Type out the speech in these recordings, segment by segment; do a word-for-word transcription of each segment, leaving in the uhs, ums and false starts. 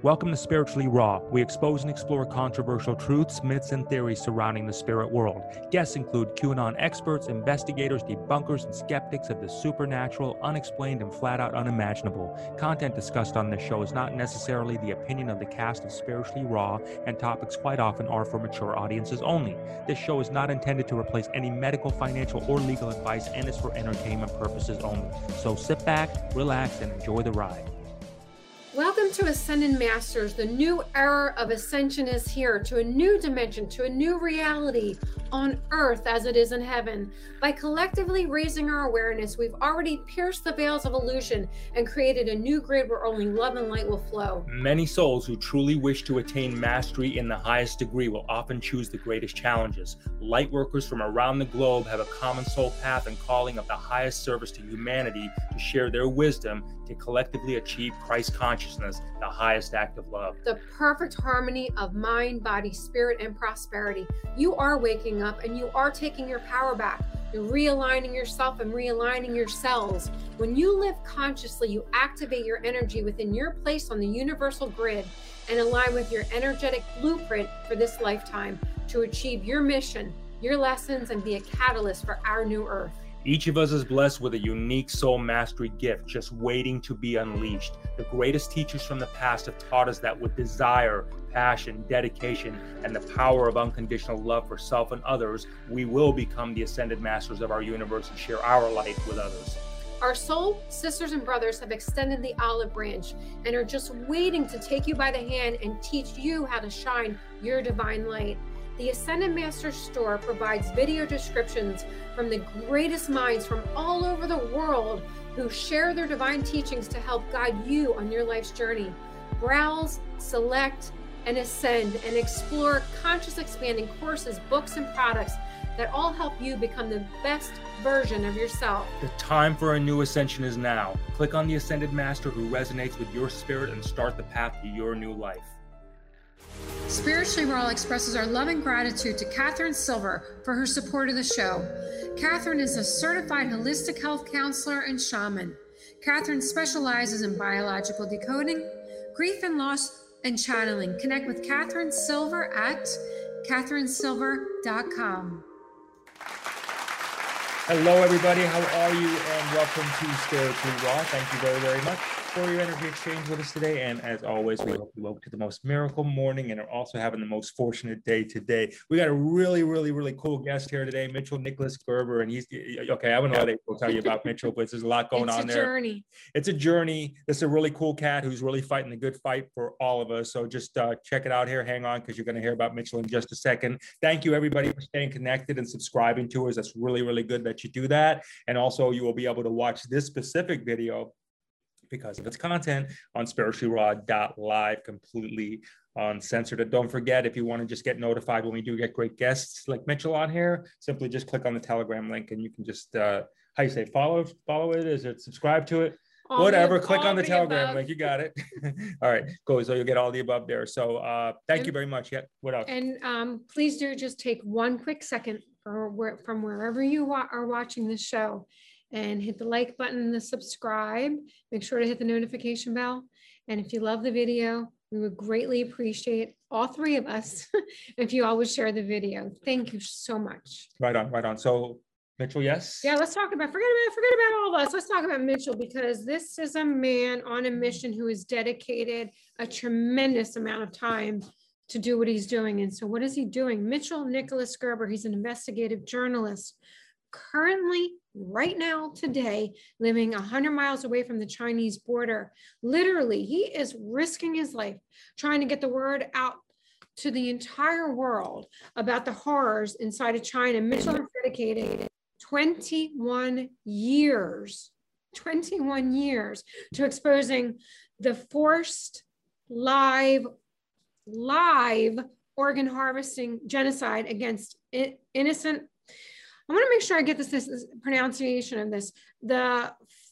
Welcome to Spiritually Raw. We expose and explore controversial truths, myths, and theories surrounding the spirit world. Guests include QAnon experts, investigators, debunkers, and skeptics of the supernatural, unexplained, and flat-out unimaginable. Content discussed on this show is not necessarily the opinion of the cast of Spiritually Raw, and topics quite often are for mature audiences only. This show is not intended to replace any medical, financial, or legal advice and is for entertainment purposes only. So sit back, relax, and enjoy the ride. Welcome to Ascended Masters. The new era of ascension is here, to a new dimension, to a new reality on earth as it is in heaven. By collectively raising our awareness, we've already pierced the veils of illusion and created a new grid where only love and light will flow. Many souls who truly wish to attain mastery in the highest degree will often choose the greatest challenges. Light workers from around the globe have a common soul path and calling of the highest service to humanity to share their wisdom to collectively achieve Christ consciousness, the highest act of love. The perfect harmony of mind, body, spirit, and prosperity. You are waking up and you are taking your power back. You're realigning yourself and realigning your cells. When you live consciously, you activate your energy within your place on the universal grid and align with your energetic blueprint for this lifetime to achieve your mission, your lessons, and be a catalyst for our new earth. Each of us is blessed with a unique soul mastery gift just waiting to be unleashed. The greatest teachers from the past have taught us that with desire, passion, dedication, and the power of unconditional love for self and others, we will become the ascended masters of our universe and share our light with others. Our soul sisters and brothers have extended the olive branch and are just waiting to take you by the hand and teach you how to shine your divine light. The Ascended Masters store provides video descriptions from the greatest minds from all over the world who share their divine teachings to help guide you on your life's journey. Browse, select, and ascend and explore conscious expanding courses, books, and products that all help you become the best version of yourself. The time for a new ascension is now. Click on the Ascended Master who resonates with your spirit and start the path to your new life. Spiritually Raw expresses our love and gratitude to Catherine Silver for her support of the show. Catherine is a certified holistic health counselor and shaman. Catherine specializes in biological decoding, grief and loss, and channeling. Connect with Catherine Silver at catherine silver dot com. Hello, everybody. How are you? And welcome to Spiritually Raw. Thank you very, very much for your energy exchange with us today. And as always, we hope you woke to the most miracle morning and are also having the most fortunate day today. We got a really, really, really cool guest here today, Mitchell Nicholas Gerber. And he's, okay, I wouldn't know what will tell you about Mitchell, but there's a lot going it's on there. It's a journey. It's a journey. It's a really cool cat who's really fighting the good fight for all of us. So just uh, check it out here. Hang on, because you're going to hear about Mitchell in just a second. Thank you, everybody, for staying connected and subscribing to us. That's really, really good that you do that. And also, you will be able to watch this specific video because of its content on spiritually raw dot live, completely uncensored. And don't forget, if you want to just get notified when we do get great guests like Mitchell on here, simply just click on the Telegram link and you can just, uh, how you say, follow, follow it? Is it subscribe to it? All Whatever, the, click on the, the Telegram above. link. You got it. All right, cool. So you'll get all the above there. So uh, thank and, you very much. Yeah, what else? And um, please do just take one quick second for where, from wherever you wa- are watching this show and hit the like button, the subscribe, make sure to hit the notification bell. And if you love the video, we would greatly appreciate all three of us if you always share the video. Thank you so much. Right on, right on. So Mitchell, yes? Yeah, let's talk about, forget about, forget about all of us. Let's talk about Mitchell, because this is a man on a mission who has dedicated a tremendous amount of time to do what he's doing. And so what is he doing? Mitchell Nicholas Gerber, he's an investigative journalist, currently right now today living one hundred miles away from the Chinese border. Literally, he is risking his life trying to get the word out to the entire world about the horrors inside of China. Mitchell has dedicated twenty-one years, twenty-one years to exposing the forced live, live organ harvesting genocide against innocent. I want to make sure I get this, this, this pronunciation of this. The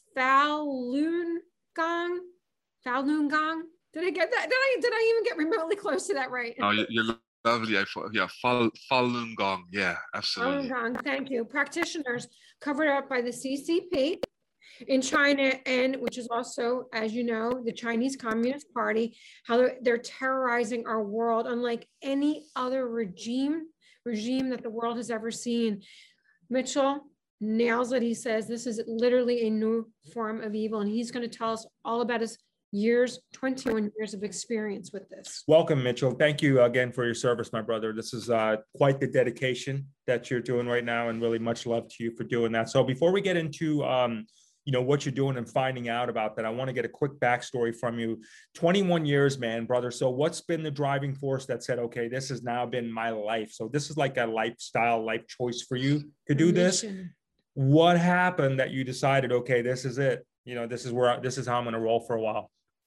Falun Gong, Falun Gong. Did I get that? Did I, did I even get remotely close to that right? Oh, you're lovely. Yeah, Fal, Falun Gong. Yeah, absolutely. Falun Gong, thank you. Practitioners covered up by the C C P in China, and which is also, as you know, the Chinese Communist Party, how they're, they're terrorizing our world unlike any other regime regime that the world has ever seen. Mitchell nails it. He says this is literally a new form of evil, and he's going to tell us all about his years, twenty-one years of experience with this. Welcome, Mitchell. Thank you again for your service, my brother. This is uh, quite the dedication that you're doing right now, and really much love to you for doing that. So before we get into um, you know, what you're doing and finding out about that, I want to get a quick backstory from you. twenty-one years, man, brother. So what's been the driving force that said, okay, this has now been my life? So this is like a lifestyle, life choice for you to do this. What happened that you decided, okay, this is it? You know, this is where, I, this is how I'm going to roll for a while.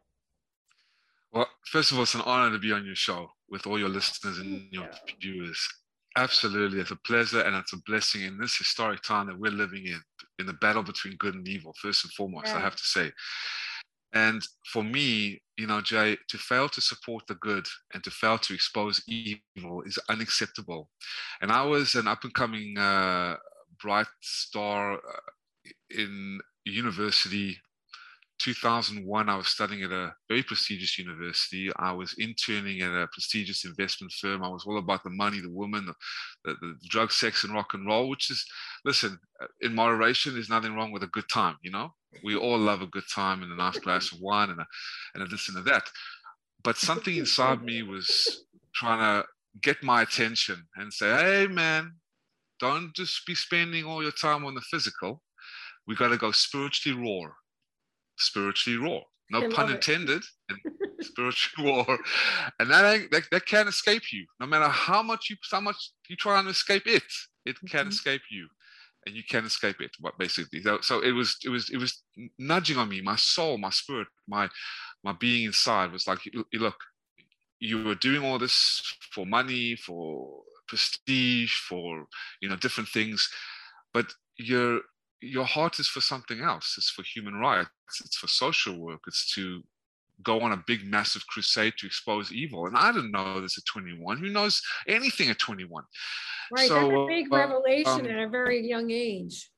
Well, first of all, it's an honor to be on your show with all your listeners and your yeah. viewers. Absolutely. It's a pleasure and it's a blessing in this historic time that we're living in, in the battle between good and evil, first and foremost, yeah. I have to say. And for me, you know, Jay, to fail to support the good and to fail to expose evil is unacceptable. And I was an up-and-coming uh, bright star uh, in university. two thousand one, I was studying at a very prestigious university. I was interning at a prestigious investment firm. I was all about the money, the woman, the, the, the drug, sex, and rock and roll, which is, listen, in moderation, there's nothing wrong with a good time, you know? We all love a good time and a nice glass of wine and a, and a this and a that. But something inside me was trying to get my attention and say, hey, man, don't just be spending all your time on the physical. We got to go spiritually raw. Spiritually raw, no pun intended, and spiritual war, and that ain't that, that can't escape you. No matter how much you how much you try to escape it, it can't mm-hmm. escape you, and you can't escape it. What basically, so, so it was it was it was nudging on me. My soul, my spirit, my my being inside was like, look, you were doing all this for money, for prestige, for you know different things, but you're. Your heart is for something else. It's for human rights. It's for social work. It's to go on a big, massive crusade to expose evil. And I didn't know this at twenty-one. Who knows anything at twenty-one? Right, so, that's a big uh, revelation um, at a very young age.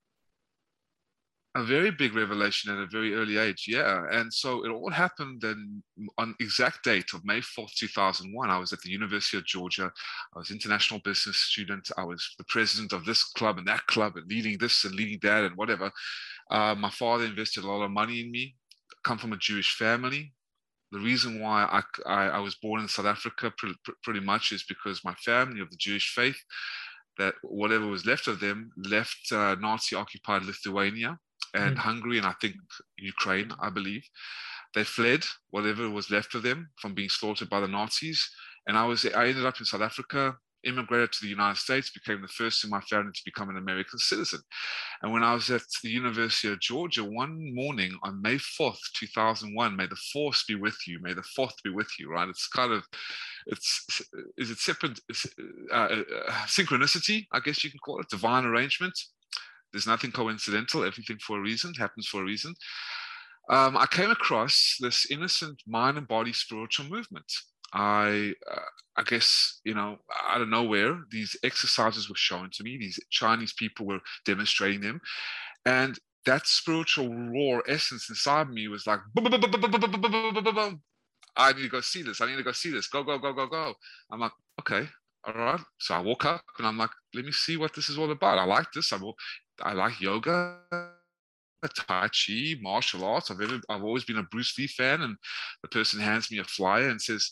A very big revelation at a very early age, yeah. And so it all happened then on exact date of May fourth, two thousand one. I was at the University of Georgia. I was international business student. I was the president of this club and that club and leading this and leading that and whatever. Uh, my father invested a lot of money in me. I come from a Jewish family. The reason why I, I, I was born in South Africa pretty, pretty much is because my family of the Jewish faith, that whatever was left of them, left uh, Nazi-occupied Lithuania and mm. Hungary, and I think Ukraine, I believe. They fled, whatever was left of them, from being slaughtered by the Nazis. And I was, I ended up in South Africa, immigrated to the United States, became the first in my family to become an American citizen. And when I was at the University of Georgia, one morning on May fourth, two thousand one, may the force be with you, may the fourth be with you, right? It's kind of, it's, is it separate, uh, uh, synchronicity, I guess you can call it, divine arrangement. There's nothing coincidental, everything for a reason, happens for a reason. Um, I came across this innocent mind and body spiritual movement. I, uh, I guess, you know, out of nowhere, these exercises were shown to me. These Chinese people were demonstrating them. And that spiritual raw essence inside me was like, boom, boom, boom, boom, boom, boom, boom, boom, boom, boom, boom. I need to go see this. I need to go see this. Go, go, go, go, go. I'm like, okay, all right. So I woke up and I'm like, let me see what this is all about. I like this. I, I like yoga, Tai Chi, martial arts. I've, ever, I've always been a Bruce Lee fan. And the person hands me a flyer and says,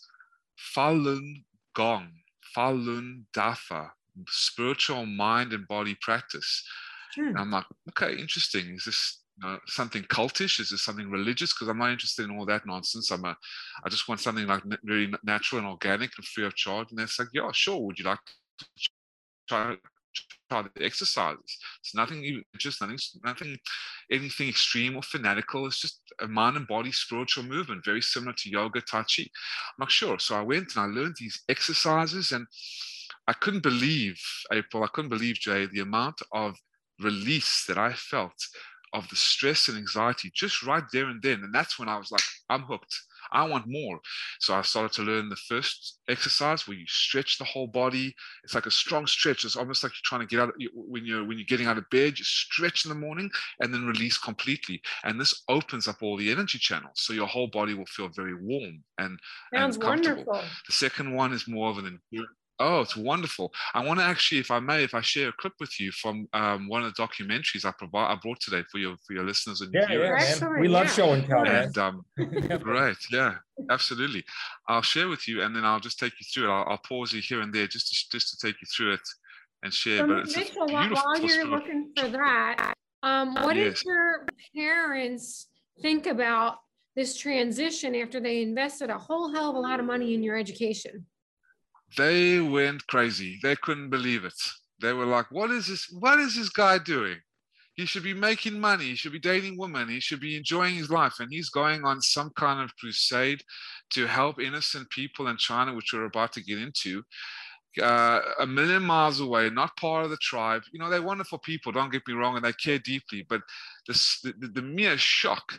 Falun Gong, Falun Dafa, spiritual mind and body practice. Hmm. And I'm like, okay, interesting. Is this you know, something cultish? Is this something religious? Because I'm not interested in all that nonsense. I'm a, I just want something like very natural and organic and free of charge. And they're like, yeah, sure. Would you like to try, try the exercises? It's nothing even just nothing, nothing, anything extreme or fanatical. It's just a mind and body spiritual movement, very similar to yoga, Tai Chi. I'm not sure. So I went and I learned these exercises, and I couldn't believe, April, I couldn't believe, Jay, the amount of release that I felt of the stress and anxiety just right there and then. And that's when I was like, I'm hooked. I want more. So I started to learn the first exercise where you stretch the whole body. It's like a strong stretch. It's almost like you're trying to get out when you're when you're getting out of bed. You stretch in the morning and then release completely. And this opens up all the energy channels, so your whole body will feel very warm and, Sounds and comfortable. wonderful. The second one is more of an Oh, it's wonderful. I want to actually, if I may, if I share a clip with you from um, one of the documentaries I provide, I brought today for your for your listeners and yeah, viewers. Yeah, man. Excellent, We love yeah. show and tell, man. And um, right, yeah, absolutely. I'll share with you, and then I'll just take you through it. I'll, I'll pause you here and there just to just to take you through it and share. So But it's Mitchell, a while beautiful while you're spirit. looking for that, um, what did Yes. your parents think about this transition after they invested a whole hell of a lot of money in your education? They went crazy. They couldn't believe it. They were like, what is this? What is this guy doing? He should be making money. He should be dating women. He should be enjoying his life. And he's going on some kind of crusade to help innocent people in China, which we're about to get into, uh, a million miles away, not part of the tribe. You know, they're wonderful people, don't get me wrong, and they care deeply. But this, the, the mere shock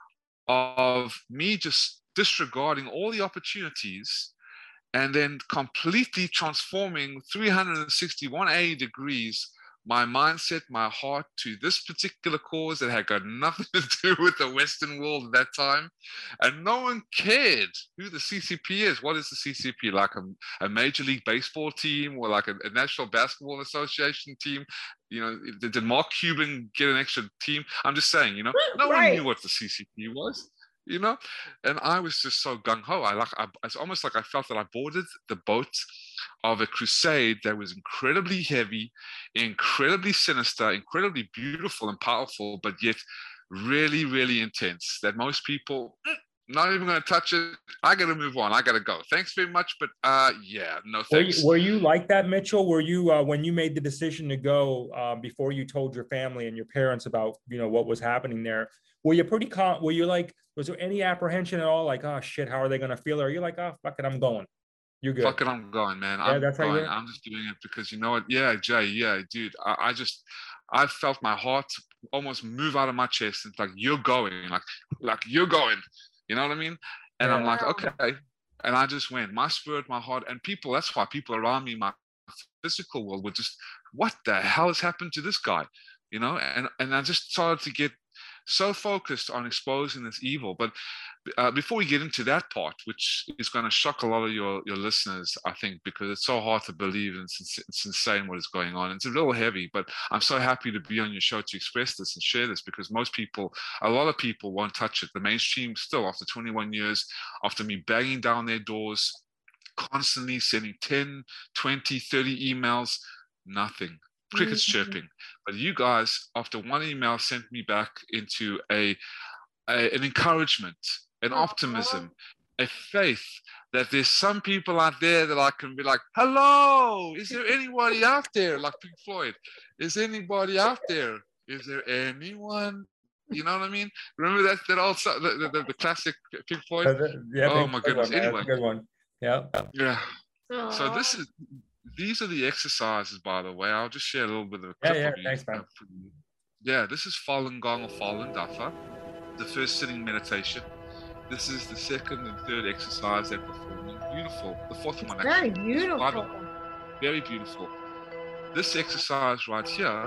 of me just disregarding all the opportunities and then completely transforming three hundred sixty, one hundred eighty degrees my mindset, my heart to this particular cause that had got nothing to do with the Western world at that time. And no one cared who the C C P is. What is the C C P? Like a, a Major League Baseball team or like a, a National Basketball Association team? You know, did, did Mark Cuban get an extra team? I'm just saying, you know, no Right. one knew what the C C P was. You know, and I was just so gung ho. I like, I, it's almost like I felt that I boarded the boat of a crusade that was incredibly heavy, incredibly sinister, incredibly beautiful and powerful, but yet really, really intense. That most people not even going to touch it. I got to move on. I got to go. Thanks very much, but uh, yeah, no thanks. Were you, were you like that, Mitchell? Were you uh, when you made the decision to go uh, before you told your family and your parents about you know what was happening there? Were you pretty calm? Were you like, was there any apprehension at all? Like, oh shit, how are they going to feel? Or are you like, oh fuck it, I'm going? You're good. Fuck it, I'm going, man. Yeah, I'm that's how you going. were? I'm just doing it because you know what? Yeah, Jay. Yeah, dude. I, I just, I felt my heart almost move out of my chest. It's like you're going, like, like you're going. You know what I mean? And Yeah. I'm like, okay. And I just went. My spirit, my heart, and people. That's why people around me, my physical world, were just, what the hell has happened to this guy? You know? And and I just started to get so focused on exposing this evil. But uh, before we get into that part, which is going to shock a lot of your, your listeners, I think, because it's so hard to believe and it's, it's insane what is going on. It's a little heavy, but I'm so happy to be on your show to express this and share this because most people, a lot of people won't touch it. The mainstream still, after twenty-one years, after me banging down their doors, constantly sending ten, twenty, thirty emails, nothing. Crickets Mm-hmm. chirping. But you guys, after one email, sent me back into a, a an encouragement, an Aww. optimism, a faith that there's some people out there that I can be like, hello, is there anybody out there? Like Pink Floyd, is anybody out there? Is there anyone? You know what I mean? Remember that that old the, the, the classic Pink Floyd? Yeah, Oh my goodness. One, anyway, good one. Yeah. Yeah. Aww. So this is. These are the exercises, by the way. I'll just share a little bit of a Yeah, clip yeah, of you. thanks, man. Yeah, this is Falun Gong or Falun Dafa, the first sitting meditation. This is the second and third exercise they're performing. Beautiful. The fourth one, Very actually. beautiful. Very beautiful. This exercise right here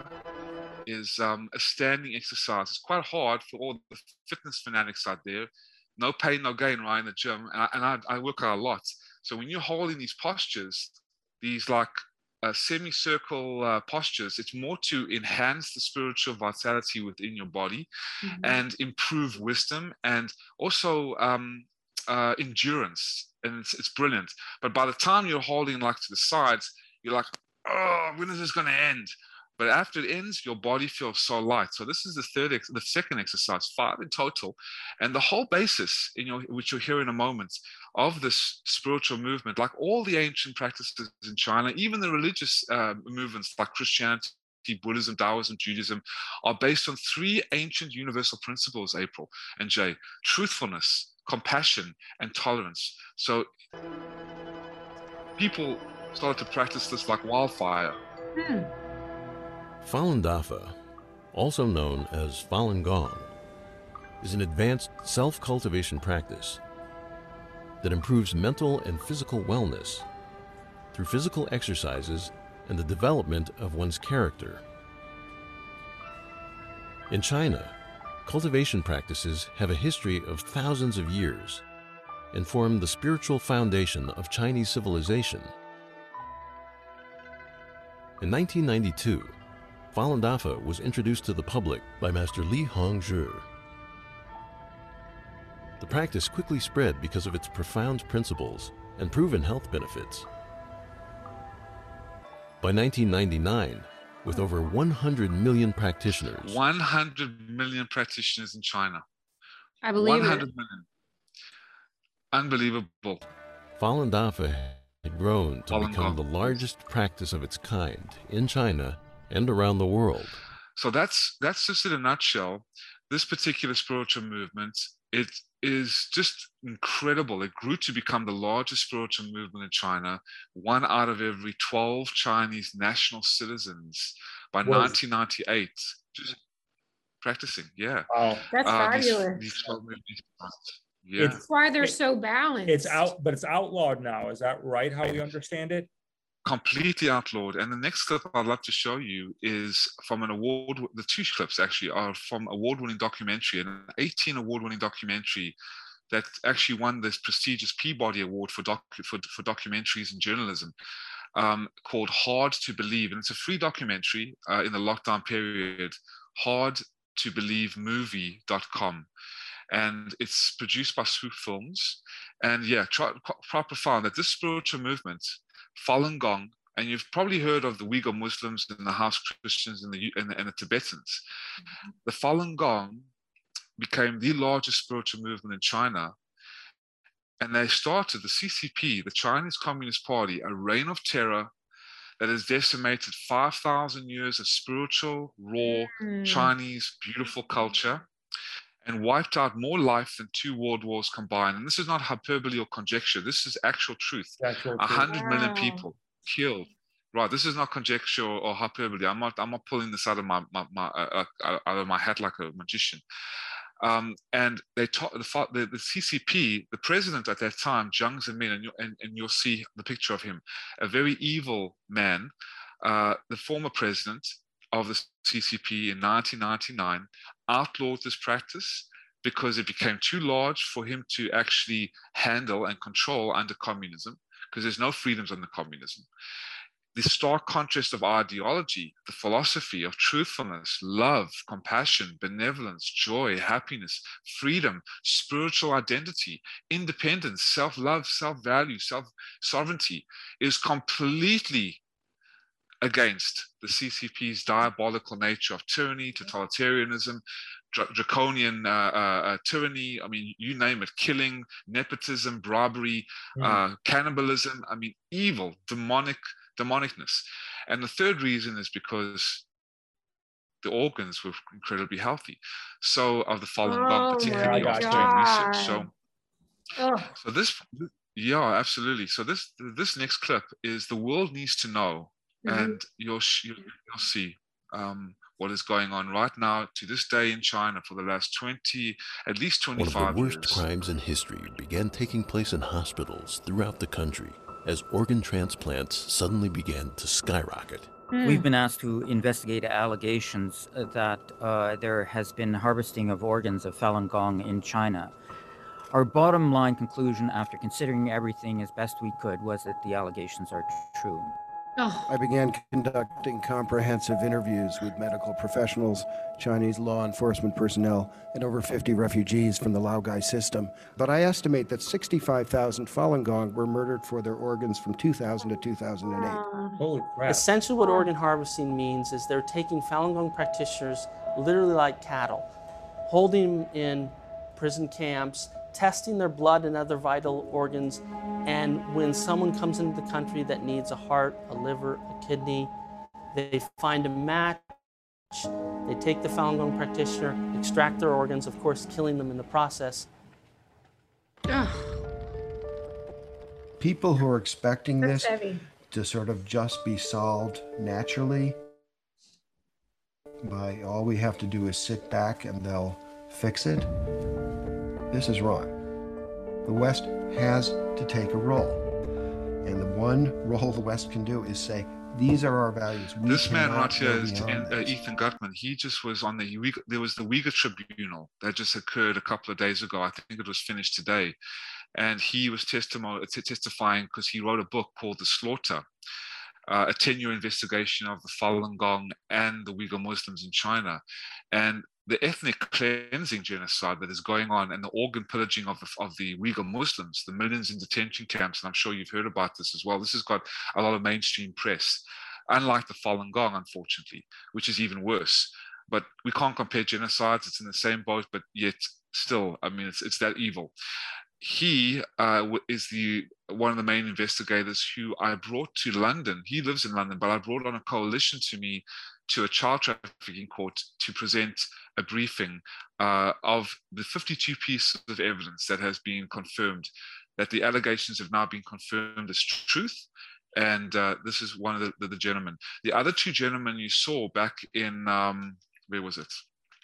is um, a standing exercise. It's quite hard for all the fitness fanatics out there. No pain, no gain, right, in the gym. And I, and I, I work out a lot. So when you're holding these postures, these like uh, semicircle uh, postures, it's more to enhance the spiritual vitality within your body Mm-hmm. and improve wisdom and also um, uh, endurance. And it's, it's brilliant. But by the time you're holding like to the sides, you're like, oh, when is this going to end? But after it ends, your body feels so light. So this is the third, ex- the second exercise, five in total. And the whole basis, in your, which you'll hear in a moment, of this spiritual movement, like all the ancient practices in China, even the religious uh, movements like Christianity, Buddhism, Taoism, Judaism, are based on three ancient universal principles, April and Jay: truthfulness, compassion, and tolerance. So people started to practice this like wildfire. Hmm. Falun Dafa, also known as Falun Gong, is an advanced self-cultivation practice that improves mental and physical wellness through physical exercises and the development of one's character. In China, cultivation practices have a history of thousands of years and form the spiritual foundation of Chinese civilization. In nineteen ninety-two, Falun Dafa was introduced to the public by Master Li Hongzhi. The practice quickly spread because of its profound principles and proven health benefits. By nineteen ninety-nine, with over one hundred million practitioners. one hundred million practitioners in China. I believe one hundred it. million. Unbelievable. Falun Dafa had grown to Falun become Gong. the largest practice of its kind in China and around the world. So that's that's just in a nutshell. This particular spiritual movement, it is just incredible. It grew to become the largest spiritual movement in China. One out of every twelve Chinese national citizens by Was- nineteen ninety-eight just practicing. Yeah. Wow. That's Uh, these- fabulous. these twelve movies. Yeah. It's- That's why they're it- so balanced. It's out, but it's outlawed now. Is that right? How we understand it? Completely outlawed. And the next clip I'd love to show you is from an award. The two clips actually are from award-winning documentary, an eighteen award-winning documentary that actually won this prestigious Peabody Award for doc for, for documentaries and journalism, um, called Hard to Believe. And it's a free documentary uh, in the lockdown period, hard to believe movie dot com. And it's produced by Swoop Films. And yeah, try, quite profound that this spiritual movement, Falun Gong, and you've probably heard of the Uyghur Muslims and the House Christians and the, and the, and the Tibetans. Mm-hmm. The Falun Gong became the largest spiritual movement in China. And they started the C C P, the Chinese Communist Party, a reign of terror that has decimated five thousand years of spiritual, raw, Mm. Chinese, beautiful culture, and wiped out more life than two world wars combined. And this is not hyperbole or conjecture. This is actual truth. Actual A truth. hundred million Wow. people killed. Right. This is not conjecture or hyperbole. I'm not. I'm not pulling this out of my, my, my uh, uh, out of my hat like a magician. Um, and they taught the, the the C C P. The president at that time, Jiang Zemin, and, you, and and you'll see the picture of him, a very evil man, uh, the former president of the C C P in nineteen ninety-nine, outlawed this practice because it became too large for him to actually handle and control under communism, because there's no freedoms under communism. The stark contrast of ideology, the philosophy of truthfulness, love, compassion, benevolence, joy, happiness, freedom, spiritual identity, independence, self-love, self-value, self-sovereignty is completely against the C C P's diabolical nature of tyranny, totalitarianism, dr draconian uh, uh, uh, tyranny. I mean, you name it, killing, nepotism, bribery, Mm. uh, cannibalism. I mean, evil, demonic, demonicness. And the third reason is because the organs were incredibly healthy. So of the Falun Oh Gong, particularly my after doing research. So, Ugh. so this, yeah, absolutely. So this, this next clip is the world needs to know. Mhm. And you'll, you'll, you'll see um, what is going on right now to this day in China for the last twenty, at least One of twenty-five the worst years. crimes in history began taking place in hospitals throughout the country as organ transplants suddenly began to skyrocket. We've been asked to investigate allegations uh, that uh, there has been harvesting of organs of Falun Gong in China. Our bottom line conclusion, after considering everything as best we could, was that the allegations are true. Oh, I began conducting comprehensive interviews with medical professionals, Chinese law enforcement personnel, and over fifty refugees from the Laogai system. But I estimate that sixty-five thousand Falun Gong were murdered for their organs from two thousand to two thousand eight. uh, Holy crap. Essentially what organ harvesting means is they're taking Falun Gong practitioners literally like cattle, holding them in prison camps, testing their blood and other vital organs, and when someone comes into the country that needs a heart, a liver, a kidney, they find a match, they take the Falun Gong practitioner, extract their organs, of course killing them in the process. ugh, People who are expecting that's this heavy. to sort of just be solved naturally by all we have to do is sit back and they'll fix it, this is wrong. The West has to take a role. And the one role the West can do is say, these are our values. We this man right here go is beyond in, uh, this. Ethan Gutman. He just was on the Uyghur, there was the Uyghur Tribunal that just occurred a couple of days ago. I think it was finished today. And he was testimo- testifying because he wrote a book called The Slaughter, uh, a ten-year investigation of the Falun Gong and the Uyghur Muslims in China. And the ethnic cleansing genocide that is going on and the organ pillaging of the, of the Uyghur Muslims, the millions in detention camps, and I'm sure you've heard about this as well. This has got a lot of mainstream press, unlike the Falun Gong, unfortunately, which is even worse. But we can't compare genocides. It's in the same boat, but yet still, I mean, it's, it's that evil. He uh, is the one of the main investigators who I brought to London. He lives in London, but I brought on a coalition to me to a child trafficking court to present a briefing uh, of the fifty-two pieces of evidence that has been confirmed, that the allegations have now been confirmed as truth. And uh, this is one of the, the, the gentlemen. The other two gentlemen you saw back in, um, where was it?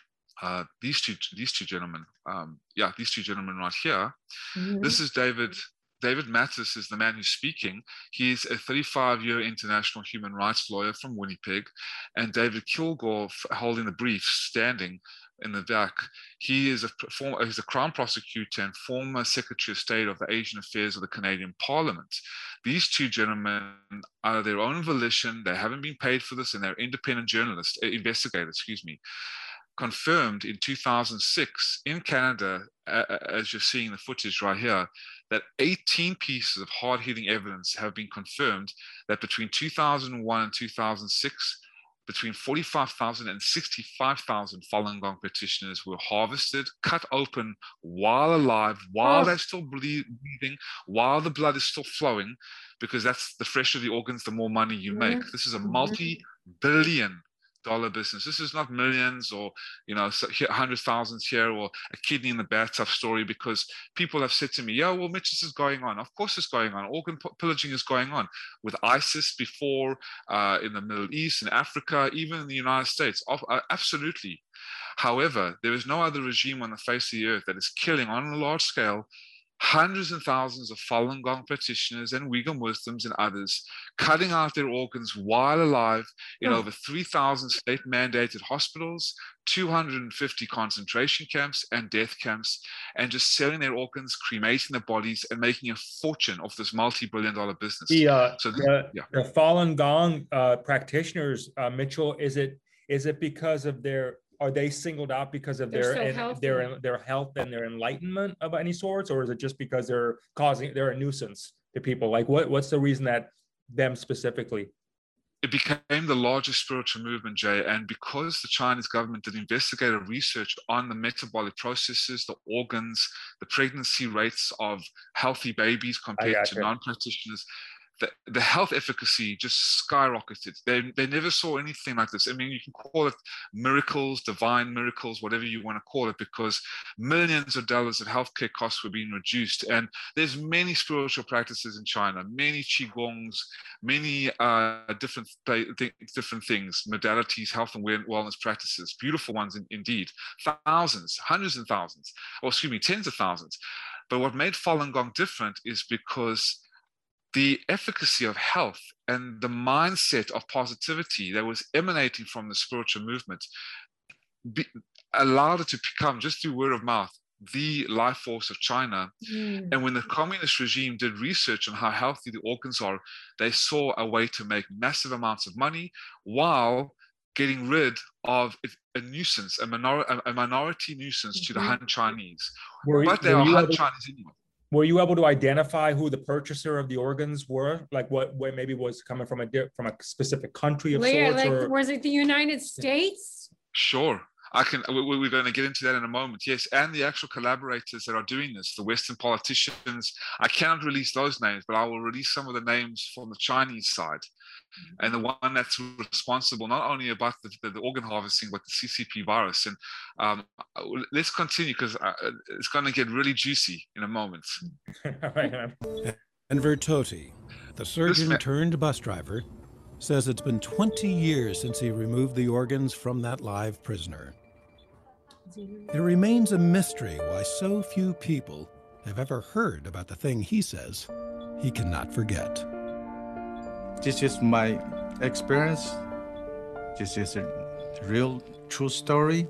Uh, these two, these two gentlemen, um, yeah, these two gentlemen right here. Mm-hmm. This is David. David Mattis is the man who's speaking. He's a thirty-five-year international human rights lawyer from Winnipeg, and David Kilgore holding the brief, standing in the back. He is a former, he's a Crown prosecutor and former Secretary of State of the Asian Affairs of the Canadian Parliament. These two gentlemen are their own volition. They haven't been paid for this, and they're independent journalists, investigators, excuse me. Confirmed in two thousand six in Canada, uh, as you're seeing the footage right here, that eighteen pieces of hard-hitting evidence have been confirmed that between two thousand one and two thousand six, between forty-five thousand and sixty-five thousand Falun Gong practitioners were harvested, cut open while alive, while oh. they're still breathing, while the blood is still flowing, because that's the fresher the organs, the more money you make. Mm-hmm. This is a multi-billion dollar business. This is not millions or, you know, hundred thousands here or a kidney in the bathtub story, because people have said to me, yeah, well, Mitch, this is going on. Of course it's going on. Organ pillaging is going on with ISIS before, uh, in the Middle East, in Africa, even in the United States. Uh, absolutely. However, there is no other regime on the face of the earth that is killing on a large scale hundreds and thousands of Falun Gong practitioners and Uyghur Muslims and others, cutting out their organs while alive in oh. over three thousand state-mandated hospitals, two hundred fifty concentration camps and death camps, and just selling their organs, cremating their bodies, and making a fortune off this multi-billion dollar business. The, uh, so the, yeah. the Falun Gong uh, practitioners, uh, Mitchell, is it is it because of their Are they singled out because of They're their so en- their their health and their enlightenment of any sorts, or is it just because they're causing they're a nuisance to people? Like, what what's the reason that them specifically? It became the largest spiritual movement, Jay, and because the Chinese government did investigative research on the metabolic processes, the organs, the pregnancy rates of healthy babies compared to non-practitioners, The, the health efficacy just skyrocketed. They, they never saw anything like this. I mean, you can call it miracles, divine miracles, whatever you want to call it, because millions of dollars of healthcare costs were being reduced. And there's many spiritual practices in China, many qigongs, many uh, different th- different things, modalities, health and wellness practices, beautiful ones in, indeed, thousands, hundreds and thousands, or excuse me, tens of thousands. But what made Falun Gong different is because the efficacy of health and the mindset of positivity that was emanating from the spiritual movement be, allowed it to become, just through word of mouth, the life force of China. Mm. And when the communist regime did research on how healthy the organs are, they saw a way to make massive amounts of money while getting rid of a nuisance, a, minor, a minority nuisance mm-hmm. to the Han Chinese. Were, but they were are Han able- Chinese anyway. Were you able to identify who the purchaser of the organs were? Like what, what maybe was coming from a from a specific country of Where, sorts? like, or? Was it the United States? Sure. I can. We're going to get into that in a moment. Yes, and the actual collaborators that are doing this, the Western politicians. I cannot release those names, but I will release some of the names from the Chinese side, mm-hmm. and the one that's responsible not only about the, the, the organ harvesting, but the C C P virus. And um, let's continue because it's going to get really juicy in a moment. And Vertoti, the surgeon ma- turned bus driver, says it's been twenty years since he removed the organs from that live prisoner. It remains a mystery why so few people have ever heard about the thing he says he cannot forget. This is my experience. This is a real, true story.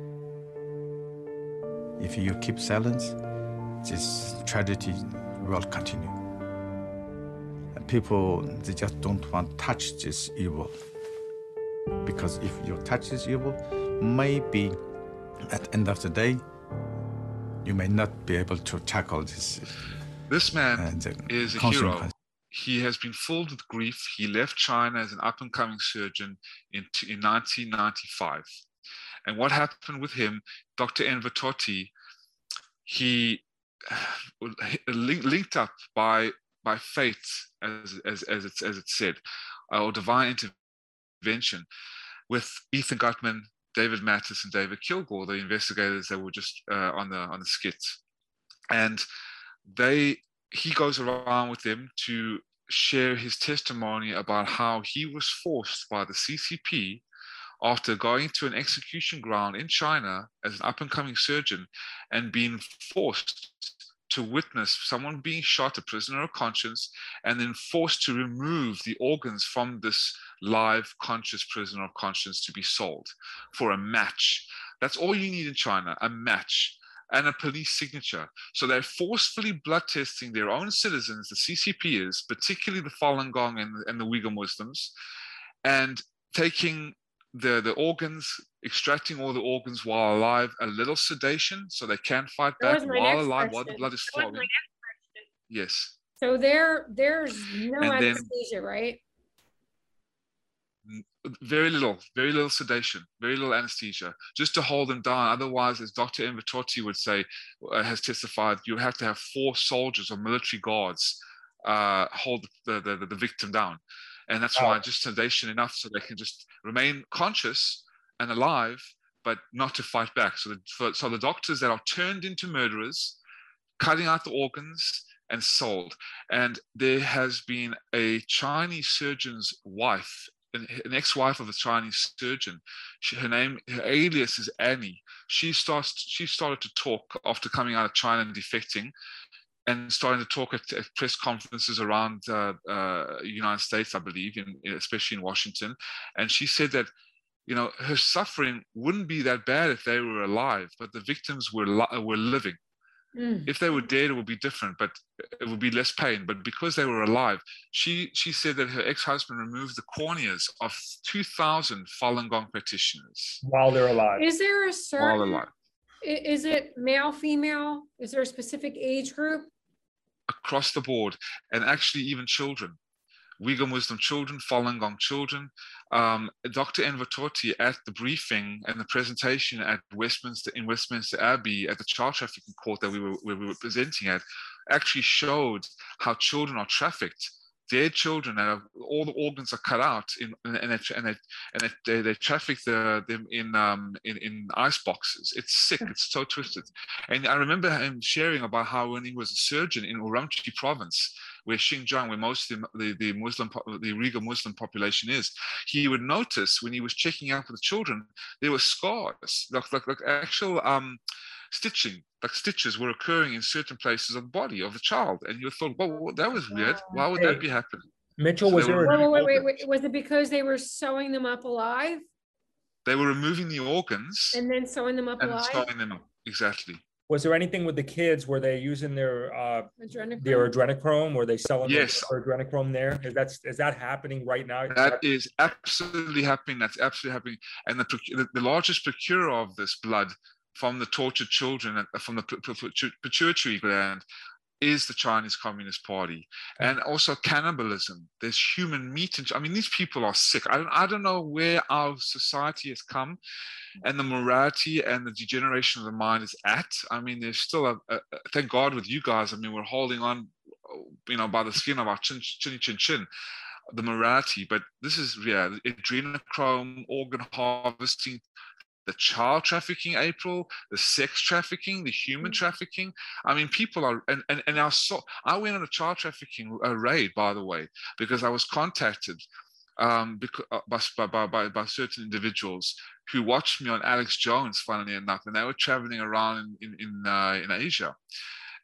If you keep silence, this tragedy will continue. And people, they just don't want to touch this evil. Because if you touch this evil, maybe at the end of the day, you may not be able to tackle this. This man uh, is a hero. He has been filled with grief. He left China as an up-and-coming surgeon in, in nineteen ninety-five. And what happened with him, Doctor Enver Tohti, he link, linked up by by fate, as as as it's as it said, or divine intervention, with Ethan Gutman, David Mattis, and David Kilgore, the investigators that were just uh, on the on the skit, and they he goes around with them to share his testimony about how he was forced by the C C P, after going to an execution ground in China as an up-and-coming surgeon and being forced to witness someone being shot, a prisoner of conscience, and then forced to remove the organs from this live conscious prisoner of conscience to be sold for a match. That's all you need in China, a match and a police signature. So they're forcefully blood testing their own citizens, the C C P is, particularly the Falun Gong and, and the Uyghur Muslims, and taking the, the organs, extracting all the organs while alive, a little sedation so they can fight back while alive, while the blood is flowing. Yes. So there, there's no And then- anesthesia, right? Very little, very little sedation, very little anesthesia, just to hold them down. Otherwise, as Doctor Enver Tohti would say, uh, has testified, you have to have four soldiers or military guards uh, hold the, the, the victim down. And that's why just sedation enough so they can just remain conscious and alive, but not to fight back. So the, for, so the doctors that are turned into murderers, cutting out the organs and sold. And there has been a Chinese surgeon's wife, an, an ex-wife of a Chinese surgeon. She, her name, her alias is Annie. She starts. She started to talk after coming out of China and defecting, and starting to talk at, at press conferences around uh, uh, United States, I believe, in, especially in Washington. And she said that, you know, her suffering wouldn't be that bad if they were alive, but the victims were li- were living. Mm. If they were dead, it would be different, but it would be less pain. But because they were alive, she she said that her ex-husband removed the corneas of two thousand Falun Gong practitioners While they're alive. Is there a while certain, alive. i- is it male, female? Is there a specific age group? Across the board, and actually even children, Uyghur Muslim children, Falun Gong children. Um, Doctor Enver Tohti at the briefing and the presentation at Westminster in Westminster Abbey at the child trafficking court that we were, we were presenting at actually showed how children are trafficked. Their children, and all the organs are cut out, in, and they and they and they, they, they traffic the, them in um in, in ice boxes. It's sick. It's so twisted. And I remember him sharing about how when he was a surgeon in Urumqi province, where Xinjiang, where most of the, the Muslim, the Uyghur Muslim population is, he would notice when he was checking out for the children, there were scars, like like, like actual um stitching. Like stitches were occurring in certain places of the body of the child, and you thought, "Well, that was weird. Why would that be happening?" Mitchell, So was they there? were- Wait, wait, wait, wait, wait. Was it because they were sewing them up alive They were removing the organs and then sewing them up and alive? sewing them up. Exactly. Was there anything with the kids? Were they using their uh, Adrenochrome? their adrenochrome? Were they selling Yes. their adrenochrome there? Is that is that happening right now? That is absolutely happening. That's absolutely happening. And the, proc- the, the largest procurer of this blood from the tortured children, and from the pituitary gland, is the Chinese Communist Party. And also cannibalism. There's human meat. And I mean, these people are sick. I don't, I don't know where our society has come and the morality and the degeneration of the mind is at. I mean, there's still a, a thank God with you guys. I mean, we're holding on, you know, by the skin of our chin, chin, chin, chin, the morality. But this is, yeah, adrenochrome, organ harvesting, the child trafficking, April, the sex trafficking, the human trafficking. I mean, people are, and, and, and I saw, I went on a child trafficking uh, raid, by the way, because I was contacted um, because, uh, by, by, by, by certain individuals who watched me on Alex Jones, funnily enough, and they were traveling around in, in, in, uh, in Asia.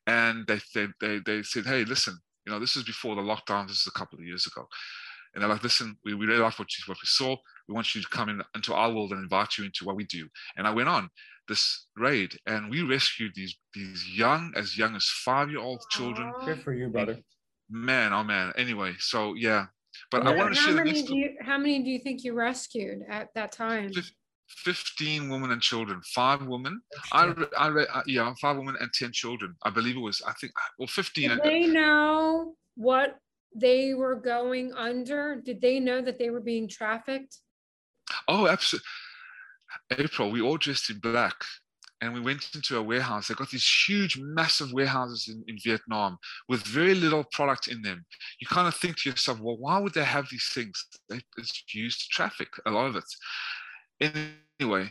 and they, they, they, they said, hey, listen, you know, this is before the lockdown. This is a couple of years ago. And they're like, listen, we, we really like what, you, what we saw. We want you to come in into our world and invite you into what we do. And I went on this raid and we rescued these, these young, as young as five-year-old children. Good for you, brother. Man, oh man. Anyway, so yeah. But How I want to share the many next do you, how many do you think you rescued at that time? fifteen women and children, five women. I, I, I, yeah, five women and ten children. I believe it was, I think, well, fifteen. Did they know what they were going under? Did they know that they were being trafficked? Oh, absolutely. April, we all dressed in black and we went into a warehouse. They got these huge, massive warehouses in, in Vietnam with very little product in them. You kind of think to yourself, well, why would they have these things? They, it's used to traffic, a lot of it. Anyway,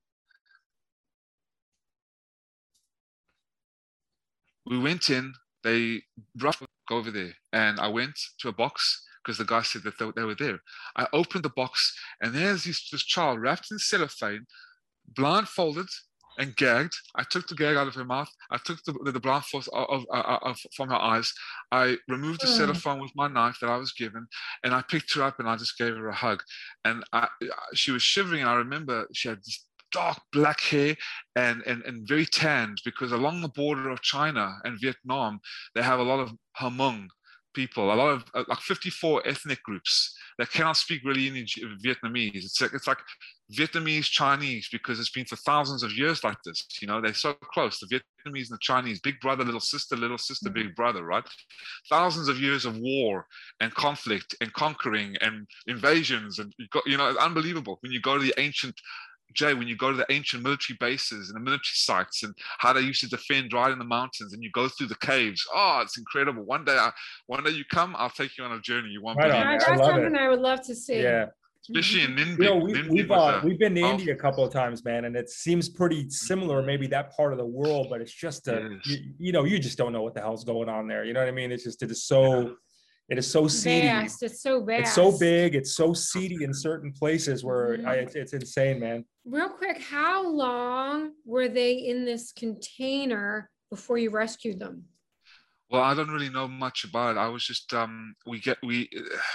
we went in, they brought go over there, and I went to a box because the guy said that they, they were there. I opened the box, and there's this, this child wrapped in cellophane, blindfolded and gagged. I took the gag out of her mouth. I took the, the, the blindfold of, of, of, from her eyes. I removed the mm. cellophane with my knife that I was given, and I picked her up and I just gave her a hug. And I, she was shivering. And I remember she had this dark black hair and, and, and very tanned, because along the border of China and Vietnam, they have a lot of Hmong people, a lot of uh, like fifty-four ethnic groups that cannot speak really any Vietnamese. It's like, it's like Vietnamese Chinese, because it's been for thousands of years like this. You know, they're so close. The Vietnamese and the Chinese, big brother, little sister, little sister, big brother, right? Thousands of years of war and conflict and conquering and invasions. And, you, got, you know, it's unbelievable. When you go to the ancient, Jay, when you go to the ancient military bases and the military sites and how they used to defend right in the mountains, and you go through the caves, oh, it's incredible. One day, I, one day you come, I'll take you on a journey. You won't right believe. On, that's something it. I would love to see. Yeah. Especially in Ninh Binh. You know, we, Ninh Binh we've, uh, a, we've been to oh, India a couple of times, man, and it seems pretty similar, maybe that part of the world, but it's just, a, yes. you, you know, you just don't know what the hell's going on there. You know what I mean? It's just, it is so, yeah. it is so seedy. Vast. It's so vast. It's so big. It's so seedy in certain places where mm-hmm. I, it's, it's insane, man. Real quick, how long were they in this container before you rescued them? Well, I don't really know much about it. I was just, um, we get, we,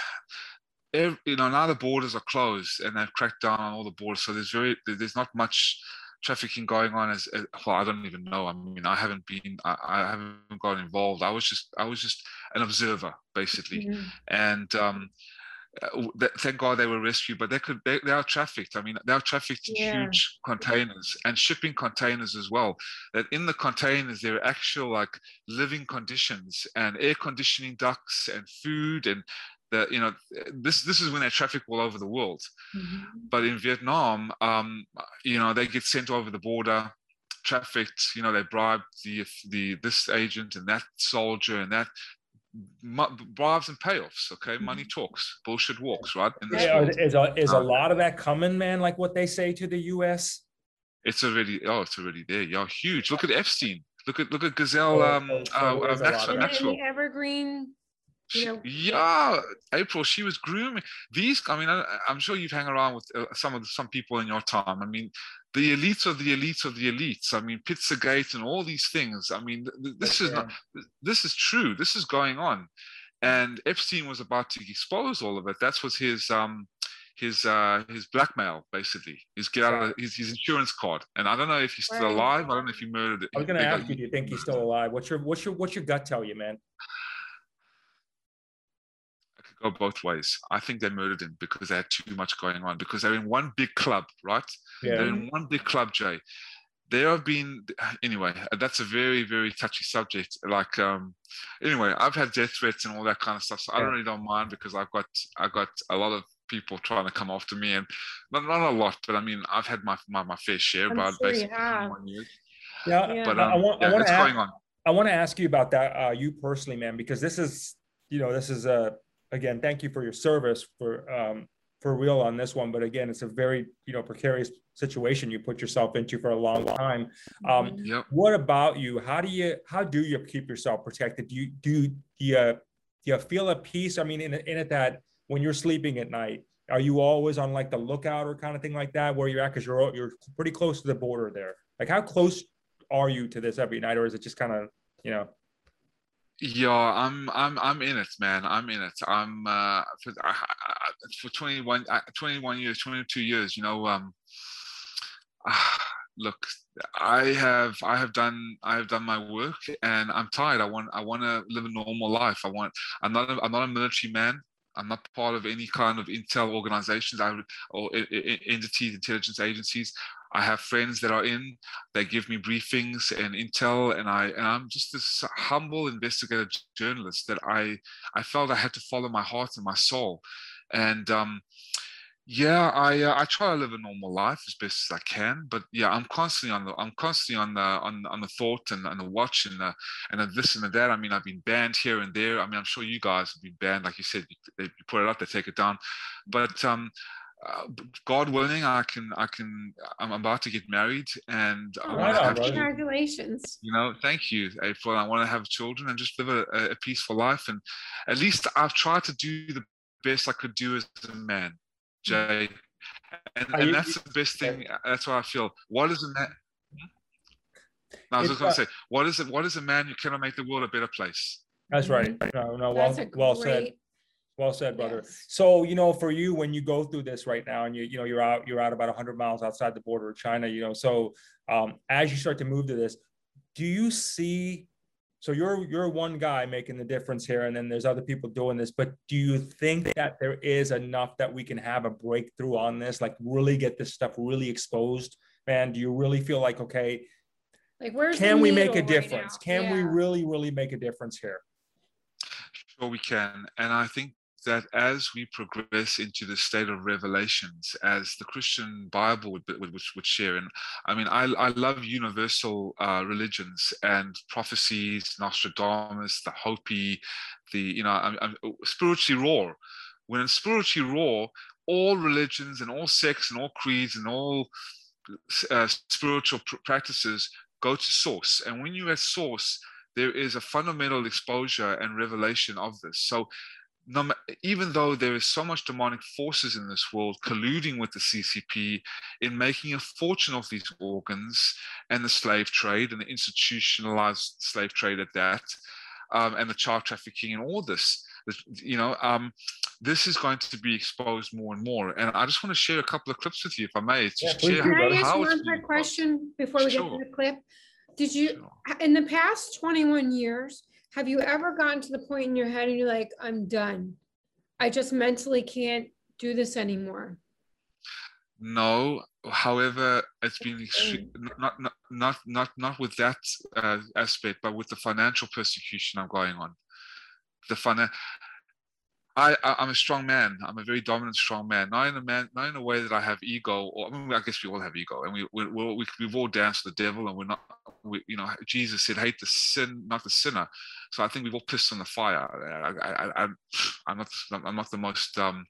every, you know, now the borders are closed and they've cracked down on all the borders. So there's very, there's not much trafficking going on as, as well. I don't even know. I mean, I haven't been, I, I haven't got involved. I was just, I was just an observer basically. Mm-hmm. And, um, Uh, thank God they were rescued, but they could they, they are trafficked. I mean, they are trafficked in yeah. huge containers and shipping containers as well. That in the containers there are actual like living conditions and air conditioning ducts and food, and the you know this this is when they traffic all over the world. Mm-hmm. But in Vietnam, um, you know, they get sent over the border, trafficked. You know, they bribe the the this agent and that soldier and that. Bribes and payoffs, okay? Money talks, bullshit walks, right? In this yeah, is a, is a lot of that coming, man, like what they say to the U S? It's already, oh, it's already there. Yeah, huge. Look at Epstein. Look at look at Gazelle um, oh, oh, uh, uh, Maxwell. Maxwell. And the Evergreen, you know. Yeah, April, she was grooming. These, I mean, I, I'm sure you've hung around with uh, some of the, some people in your time. I mean, the elites of the elites of the elites. I mean, Pizzagate and all these things. I mean, th- this is not, this is true. This is going on. And Epstein was about to expose all of it. That was his, um, his, uh, his blackmail, basically. His get out of his, his insurance card. And I don't know if he's still alive. I don't know if he murdered it. I was going to ask you, do you think he's still alive? What's your, what's your, what's your gut tell you, man? Go both ways. I think they murdered him because they had too much going on, because they're in one big club, right? Yeah. They're in one big club, Jay. There have been, anyway, that's a very, very touchy subject. Like, um, anyway, I've had death threats and all that kind of stuff. So yeah. I don't really don't mind, because I've got, I've got a lot of people trying to come after me, and not, not a lot, but I mean, I've had my, my, my fair share, I'm about sure basically twenty-one years. Yeah. yeah. But um, I want, yeah, I want it's to ask, going on. I want to ask you about that, uh, you personally, man, because this is, you know, this is a, again, thank you for your service for um, for real on this one. But again, it's a very, you know, precarious situation you put yourself into for a long time. Um, yep. What about you? How do you how do you keep yourself protected? Do you do, do you do you feel at peace? I mean, in in it that when you're sleeping at night, are you always on like the lookout or kind of thing like that? Where you're at, because you're you're pretty close to the border there. Like, how close are you to this every night, or is it just kind of you know. Yeah, I'm I'm I'm in it, man. I'm in it. I'm uh, for I, I, for twenty-one, uh, twenty-one years, twenty-two years. You know, um, uh, look, I have I have done I have done my work, and I'm tired. I want I want to live a normal life. I want. I'm not a, I'm not a military man. I'm not part of any kind of intel organizations I, or entities, intelligence agencies. I have friends that are in. They give me briefings and intel, and I and I'm just this humble investigative journalist that I I felt I had to follow my heart and my soul, and um, yeah, I uh, I try to live a normal life as best as I can. But yeah, I'm constantly on the I'm constantly on the on on the thought and, and the watch and the, and the this and the that. I mean, I've been banned here and there. I mean, I'm sure you guys have been banned. Like you said, you, you put it up, they take it down. But um, uh, God willing, I can I can I'm about to get married, and I Oh, want to have congratulations. You know, thank you, April. I want to have children and just live a, a peaceful life. And at least I've tried to do the best I could do as a man, Jay. And, and that's the best thing. That's what I feel. What is a man? No, I was just going to say, what is it? What is a man who cannot make the world a better place? That's right. No, no, well, well said. Well said, brother. Yes. So, you know, for you, when you go through this right now, and you, you know, you're out, you're out about one hundred miles outside the border of China, you know, so um, as you start to move to this, do you see? So you're you're one guy making the difference here, and then there's other people doing this. But do you think that there is enough that we can have a breakthrough on this, like really get this stuff really exposed? Man, do you really feel like, okay, like where's can the we make a needle right difference? now? Can we Yeah. really, really make a difference here? Sure, we can. And I think that as we progress into the state of revelations, as the Christian Bible would, would, would share, and I mean, I, I love universal uh, religions and prophecies, Nostradamus, the Hopi, the, you know, I'm, I'm spiritually raw. When in spiritually raw, all religions and all sects and all creeds and all uh, spiritual pr- practices go to source. And when you're at source, there is a fundamental exposure and revelation of this. So No, even though there is so much demonic forces in this world colluding with the C C P in making a fortune of these organs and the slave trade and the institutionalized slave trade at that, um, and the child trafficking and all this, you know, um, this is going to be exposed more and more. And I just want to share a couple of clips with you, if I may. To Yeah, share Can I ask how one it's quick question before we get Sure. to the clip? Did you, Sure. in the past twenty-one years, have you ever gotten to the point in your head and you're like, I'm done. I just mentally can't do this anymore? No, however, it's been extre- not not not not not with that uh, aspect, but with the financial persecution I'm going on. The finan- I, I I'm a strong man. I'm a very dominant, strong man. Not in a man, not in a way that I have ego. Or I mean, I guess we all have ego, and we we we we've all danced with the devil, and we're not. We, you know, Jesus said, "Hate the sin, not the sinner." So I think we've all pissed on the fire. I, I, I, I'm not. I'm not the most. Um,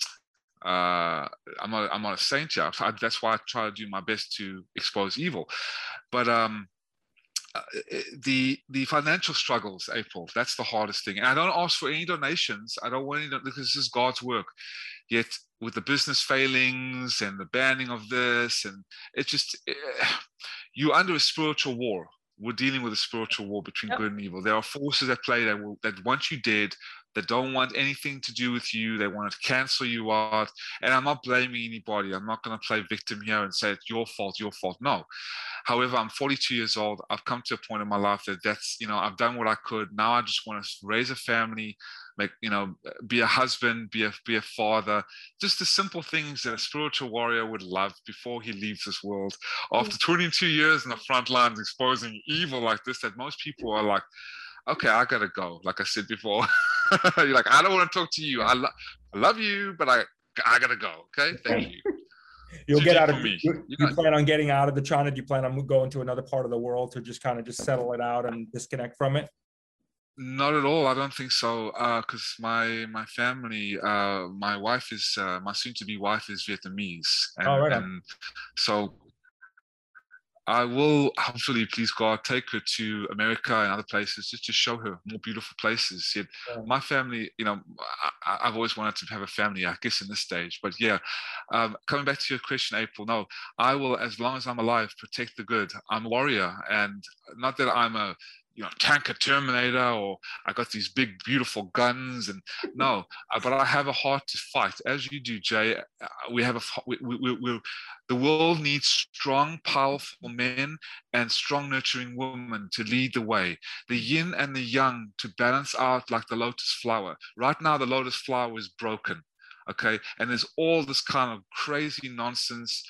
uh, I'm not. I'm not a saint yet. I, that's why I try to do my best to expose evil. But um, uh, the the financial struggles, April. That's the hardest thing. And I don't ask for any donations. I don't want any because this is God's work. Yet with the business failings and the banning of this, and it's just uh, you're under a spiritual war. We're dealing with a spiritual war between Yep. good and evil. There are forces at play that will that want you dead, that don't want anything to do with you. They want to cancel you out. And I'm not blaming anybody. I'm not going to play victim here and say it's your fault, your fault. No. However, I'm forty-two years old. I've come to a point in my life that that's, you know, I've done what I could. Now I just want to raise a family, make, you know, be a husband, be a, be a father, just the simple things that a spiritual warrior would love before he leaves this world. After twenty-two years in the front lines exposing evil like this, that most people are like, okay, I gotta go. Like I said before, you're like, I don't want to talk to you. I, lo- I love you, but I, I gotta go. Okay, thank you. You'll Too get deep out for of me. you, You you know- plan on getting out of the China? Do you plan on going to another part of the world to just kind of just settle it out and disconnect from it? Not at all. I don't think so. Because my my family, uh, my wife is uh, my soon-to-be wife is Vietnamese, and, Oh, right on. and so I will hopefully, please God, take her to America and other places just to show her more beautiful places. Yet Yeah. my family, you know, I, I've always wanted to have a family, I guess, in this stage. But yeah, um, coming back to your question, April, no, I will, as long as I'm alive, protect the good. I'm a warrior, and not that I'm a you know, tanker Terminator, or I got these big, beautiful guns. And no, uh, but I have a heart to fight, as you do, Jay. Uh, we have a, we, we, we, we, the world needs strong, powerful men and strong, nurturing women to lead the way. The yin and the yang to balance out like the lotus flower. Right now, the lotus flower is broken. Okay. And there's all this kind of crazy nonsense,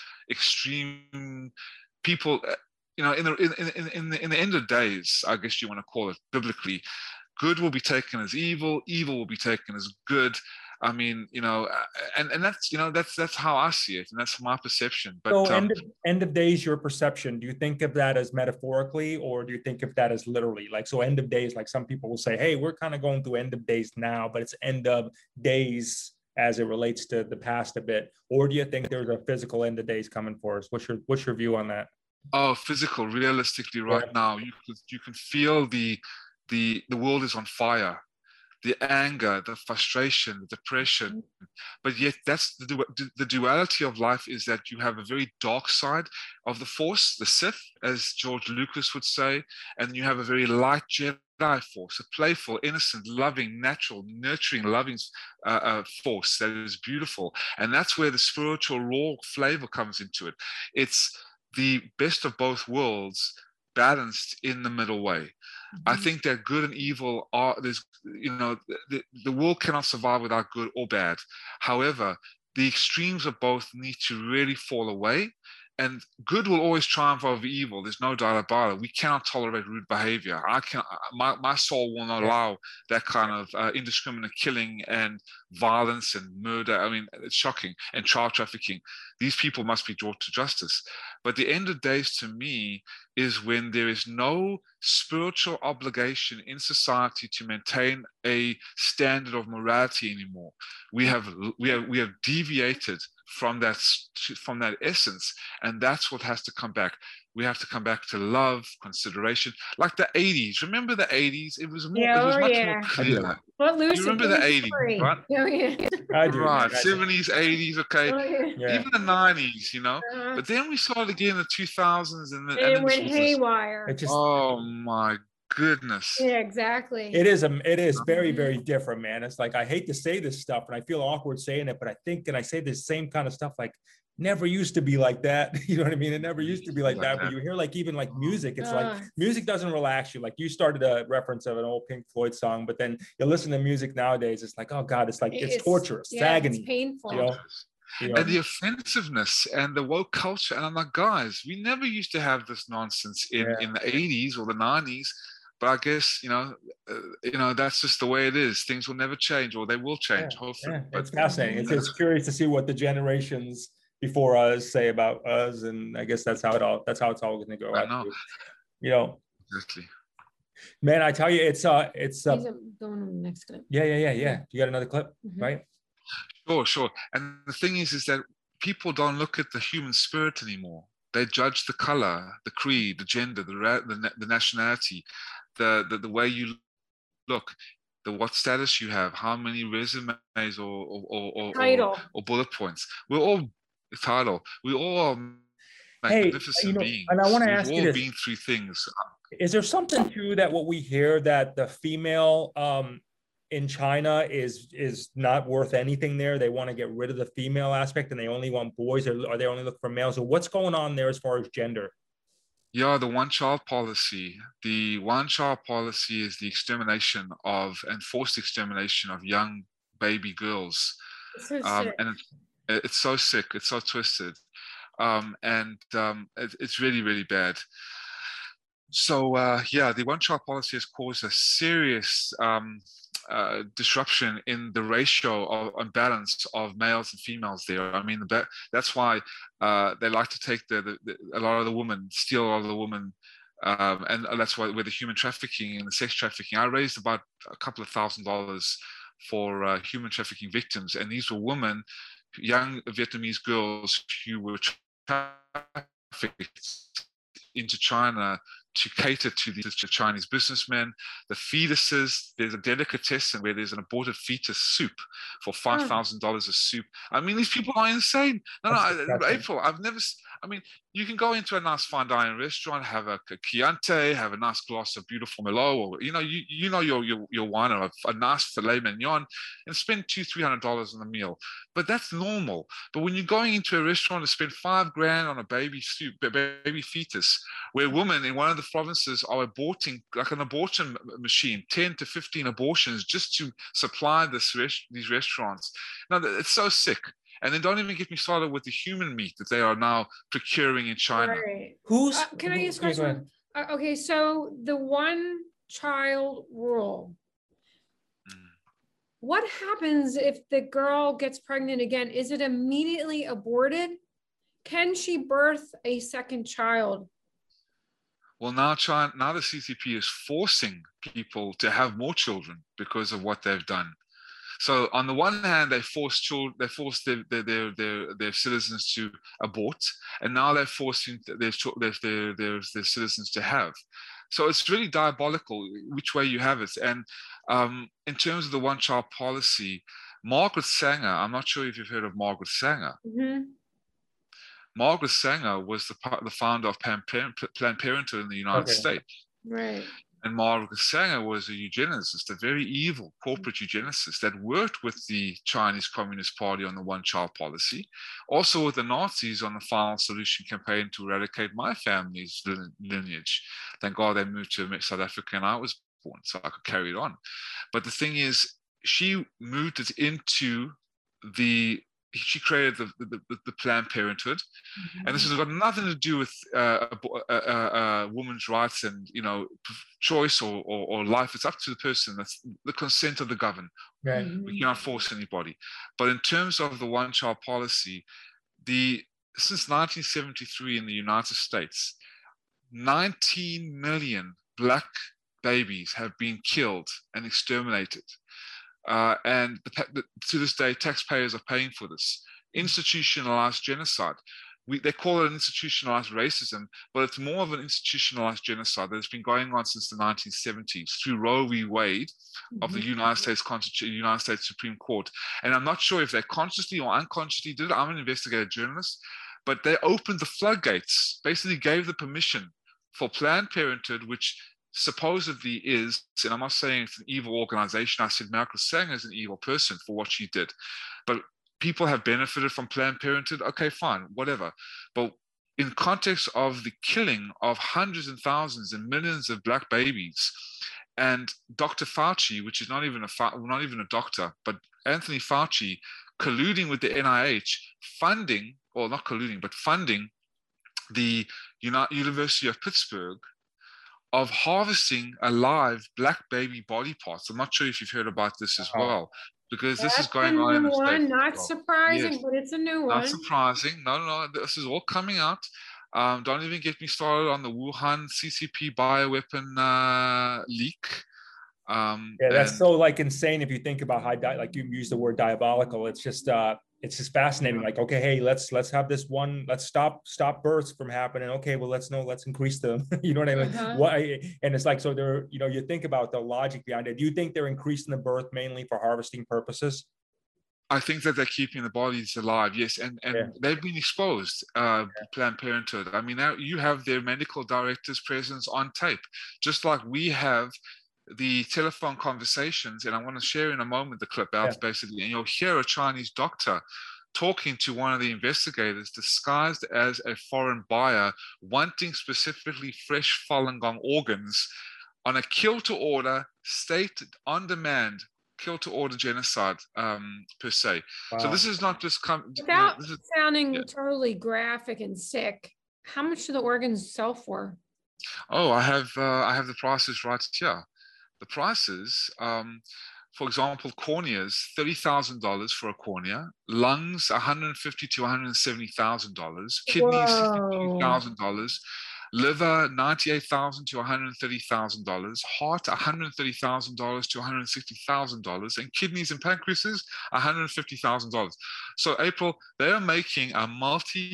extreme people. Uh, You know, in the in, in, in, the, in the end of days, I guess you want to call it biblically, good will be taken as evil, evil will be taken as good. I mean, you know, and, and that's, you know, that's that's how I see it, and that's my perception. But so um, end of, end of days, your perception, do you think of that as metaphorically, or do you think of that as literally? Like, so end of days, like some people will say, hey, we're kind of going through end of days now, but it's end of days as it relates to the past a bit. Or do you think there's a physical end of days coming for us? What's your what's your view on that? Oh, physical, realistically, right yeah. now, you could, you can feel the the the world is on fire, the anger, the frustration, the depression. But yet, that's the the duality of life, is that you have a very dark side of the Force, the Sith, as George Lucas would say, and you have a very light Jedi Force, a playful, innocent, loving, natural, nurturing, loving uh, uh, Force that is beautiful, and that's where the spiritual raw flavor comes into it. It's the best of both worlds balanced in the middle way. Mm-hmm. I think that good and evil are, there's, you know, the, the world cannot survive without good or bad. However, the extremes of both need to really fall away, and good will always triumph over evil. There's no doubt about it. We cannot tolerate rude behavior. I can, my, my soul will not allow that kind of uh, indiscriminate killing and violence and murder. I mean, it's shocking. And child trafficking. These people must be brought to justice. But the end of days, to me, is when there is no spiritual obligation in society to maintain a standard of morality anymore. We have we have we have deviated from that from that essence, and that's what has to come back. We have to come back to love, consideration, like the eighties. Remember the eighties? It was more. Yeah, it was oh, much yeah. more clear. But Lucy, you remember the eighties, right? Oh, yeah. I do. Right, I do. seventies, eighties, okay. Oh, yeah. Yeah. Even the nineties, you know. Uh, But then we saw it again in the two thousands, and, the, and and it then went this was this- haywire. It just oh my goodness. Yeah, exactly. it is a it is very, very different, man. It's like, I hate to say this stuff and I feel awkward saying it, but I think, and I say the same kind of stuff, like, never used to be like that. You know what I mean? It never used to be like that. But you hear, like, even like music, it's like Uh. music doesn't relax you. Like, you started a reference of an old Pink Floyd song, but then you listen to music nowadays, it's like, oh God, it's like, it's, It's- torturous, yeah, agony. it's painful. You know? You know? And the offensiveness and the woke culture. And I'm like, guys, we never used to have this nonsense in, Yeah. in the eighties or the nineties. But I guess, you know, uh, you know, that's just the way it is. Things will never change, or they will change, Yeah, hopefully. yeah, But it's fascinating. It's, it's curious to see what the generations before us say about us, and I guess that's how it all that's how it's all going to go. I out know. to. You know, exactly. man, I tell you, it's uh, it's uh, He's going on the next clip. yeah, yeah, yeah, yeah. You got another clip, Mhm. right? Sure, sure. And the thing is, is that people don't look at the human spirit anymore. They judge the color, the creed, the gender, the ra- the, na- the nationality, the, the the way you look, the what status you have, how many resumes or or or, or, Title. or, or bullet points. We're all title. We all are Hey, magnificent you know, beings. and I wanna We've ask you all this. been through things. Is there something to that? What we hear that the female um in China is is not worth anything there. They want to get rid of the female aspect, and they only want boys, or, or they only look for males. So what's going on there as far as gender? Yeah, the one-child policy. The one-child policy is the extermination of and forced extermination of young baby girls, It's so um, sick. and it's, it's so sick. It's so twisted, um, and um, it, it's really, really bad. So uh, yeah, the one-child policy has caused a serious um, uh, disruption in the ratio of imbalance of males and females there. I mean, the, that's why uh, they like to take the, the, the a lot of the women, steal a lot of the women, um, and that's why with the human trafficking and the sex trafficking. I raised about a couple of thousand dollars for uh, human trafficking victims, and these were women, young Vietnamese girls who were trafficked into China to cater to the Chinese businessmen. The fetuses, there's a delicatessen where there's an aborted fetus soup for five thousand dollars a soup. I mean, these people are insane. No, no, I, April, I've never, I mean, you can go into a nice fine dining restaurant, have a, a Chianti, have a nice glass of beautiful Merlot, or you know, you you know your your your wine, or a, a nice filet mignon, and spend two three hundred dollars on a meal. But that's normal. But when you're going into a restaurant to spend five grand on a baby baby fetus, where women in one of the provinces are aborting like an abortion machine, ten to fifteen abortions just to supply this res these restaurants. Now it's so sick. And then don't even get me started with the human meat that they are now procuring in China. Right. Who's Uh, can I ask a okay, go ahead. question? Uh, okay, so the one child rule. Mm. What happens if the girl gets pregnant again? Is it immediately aborted? Can she birth a second child? Well, now China, now the C C P is forcing people to have more children because of what they've done. So on the one hand, they force children, they force their their, their their their citizens to abort, and now they're forcing their their their their, their citizens to have. So it's really diabolical which way you have it. And um, in terms of the one-child policy, Margaret Sanger, I'm not sure if you've heard of Margaret Sanger. Mm-hmm. Margaret Sanger was the the founder of Planned Parenthood in the United Okay. States. Right. And Margaret Sanger was a eugenicist, a very evil corporate eugenicist that worked with the Chinese Communist Party on the one-child policy, also with the Nazis on the Final Solution campaign to eradicate my family's lineage. Thank God they moved to South Africa and I was born, so I could carry it on. But the thing is, she moved it into the she created the, the, the, the Planned Parenthood. Mm-hmm. And this has got nothing to do with uh, uh, uh, uh, women's rights and, you know, choice or, or, or life. It's up to the person. That's the consent of the governed. Right. Mm-hmm. We cannot force anybody. But in terms of the one-child policy, the since nineteen seventy-three in the United States, nineteen million Black babies have been killed and exterminated. Uh, and the, the, to this day, taxpayers are paying for this. Institutionalized genocide. We, they call it institutionalized racism, but it's more of an institutionalized genocide that has been going on since the nineteen seventies through Roe v. Wade of the United States Constitution, United States Supreme Court. And I'm not sure if they consciously or unconsciously did it. I'm an investigative journalist, but they opened the floodgates, basically gave the permission for Planned Parenthood, which supposedly is, and I'm not saying it's an evil organization. I said Margaret Sanger is an evil person for what she did, but people have benefited from Planned Parenthood. Okay, fine, whatever. But in context of the killing of hundreds and thousands and millions of Black babies, and Doctor Fauci, which is not even a not even a doctor, but Anthony Fauci colluding with the N I H, funding, or not colluding, but funding the University of Pittsburgh of harvesting alive Black baby body parts. I'm not sure if you've heard about this as well, because this That's is going a on in new the one. States. Not well. surprising, Yes. but it's a new Not one. surprising. No, no, no. This is all coming out. Um, don't even get me started on the Wuhan C C P bioweapon uh, leak. Um, Yeah, that's and- so like insane if you think about how, di- like you use the word diabolical. It's just, uh, it's just fascinating. Like, okay, hey, let's let's have this one. Let's stop stop births from happening. Okay, well, let's know. Let's increase them. You know what I mean? Uh-huh. Why? And it's like, so they're, you know, you think about the logic behind it. Do you think they're increasing the birth mainly for harvesting purposes? I think that they're keeping the bodies alive, yes, and and Yeah. they've been exposed. Uh, Planned Parenthood. I mean, now you have their medical director's presence on tape, just like we have the telephone conversations. And I want to share in a moment the clip out, Yeah. basically, and you'll hear a Chinese doctor talking to one of the investigators disguised as a foreign buyer, wanting specifically fresh Falun Gong organs on a kill to order, state on demand. Kill to order genocide, um, per se. Wow. So this is not just come. you know, Without this is- sounding yeah. totally graphic and sick, how much do the organs sell for? Oh, I have uh, I have the prices right here. The prices, um, for example, corneas, thirty thousand dollars for a cornea. Lungs, one hundred fifty to one hundred seventy thousand dollars. Kidneys, sixty-two thousand dollars. Liver, ninety-eight thousand to one hundred thirty thousand dollars. Heart, one hundred thirty thousand dollars to one hundred sixty thousand dollars. And kidneys and pancreases, one hundred fifty thousand dollars. So, April, they are making a multi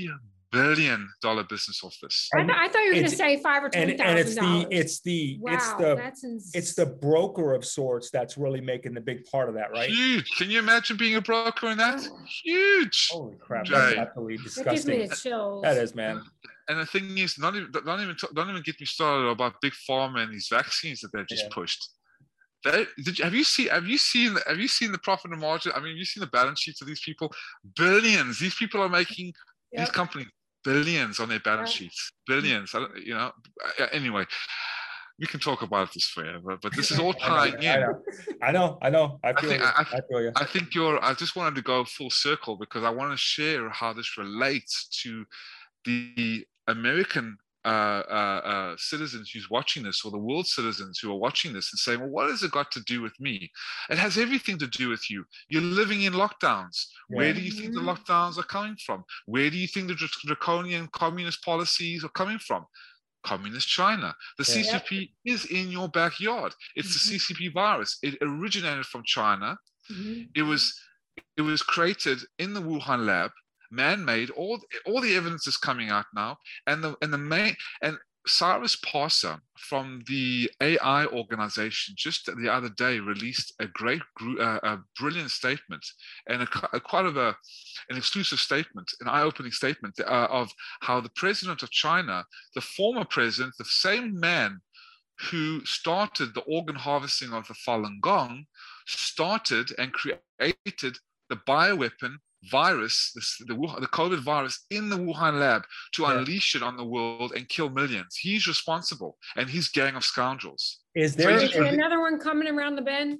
billion dollar business off this. I, th- I thought you were going to It's- say five or ten And, and it's thousand the, dollars. it's the, it's Wow, the, that's ins- it's the broker of sorts that's really making the big part of that, right? Huge. Can you imagine being a broker in that? Huge. Holy crap, Jay. that's absolutely That gives me disgusting. the chills. That is, man. And the thing is, not even don't even don't even get me started about big pharma and these vaccines that they've just Yeah. pushed. They, did you, have you seen have you seen have you seen the profit and margin? I mean, have you seen the balance sheets of these people? Billions. These people are making Yep. these companies billions on their balance Yep. sheets. Billions. I don't, you know. Anyway, we can talk about this forever, but this is all tying I in. know, I know, I know. I I feel think you. I, I feel you. I think you're. I just wanted to go full circle because I want to share how this relates to the American uh, uh, uh, citizens who's watching this, or the world citizens who are watching this, and saying, "Well, what has it got to do with me?" It has everything to do with you. You're living in lockdowns. Where Yeah. do you think the lockdowns are coming from? Where do you think the dra- draconian communist policies are coming from? Communist China. The Yeah. C C P is in your backyard. It's the C C P virus. It originated from China. Mhm. It was it was created in the Wuhan lab, man-made. All all the evidence is coming out now, and the and the main and Cyrus Parser from the A I organization just the other day released a great, uh, a brilliant statement and a, a quite of a an exclusive statement, an eye-opening statement uh, of how the president of China, the former president, the same man who started the organ harvesting of the Falun Gong, started and created the bioweapon virus, this, the, the COVID virus in the Wuhan lab to Yeah. unleash it on the world and kill millions. He's responsible, and his gang of scoundrels. Is So there, he's Is there just- another one coming around the bend?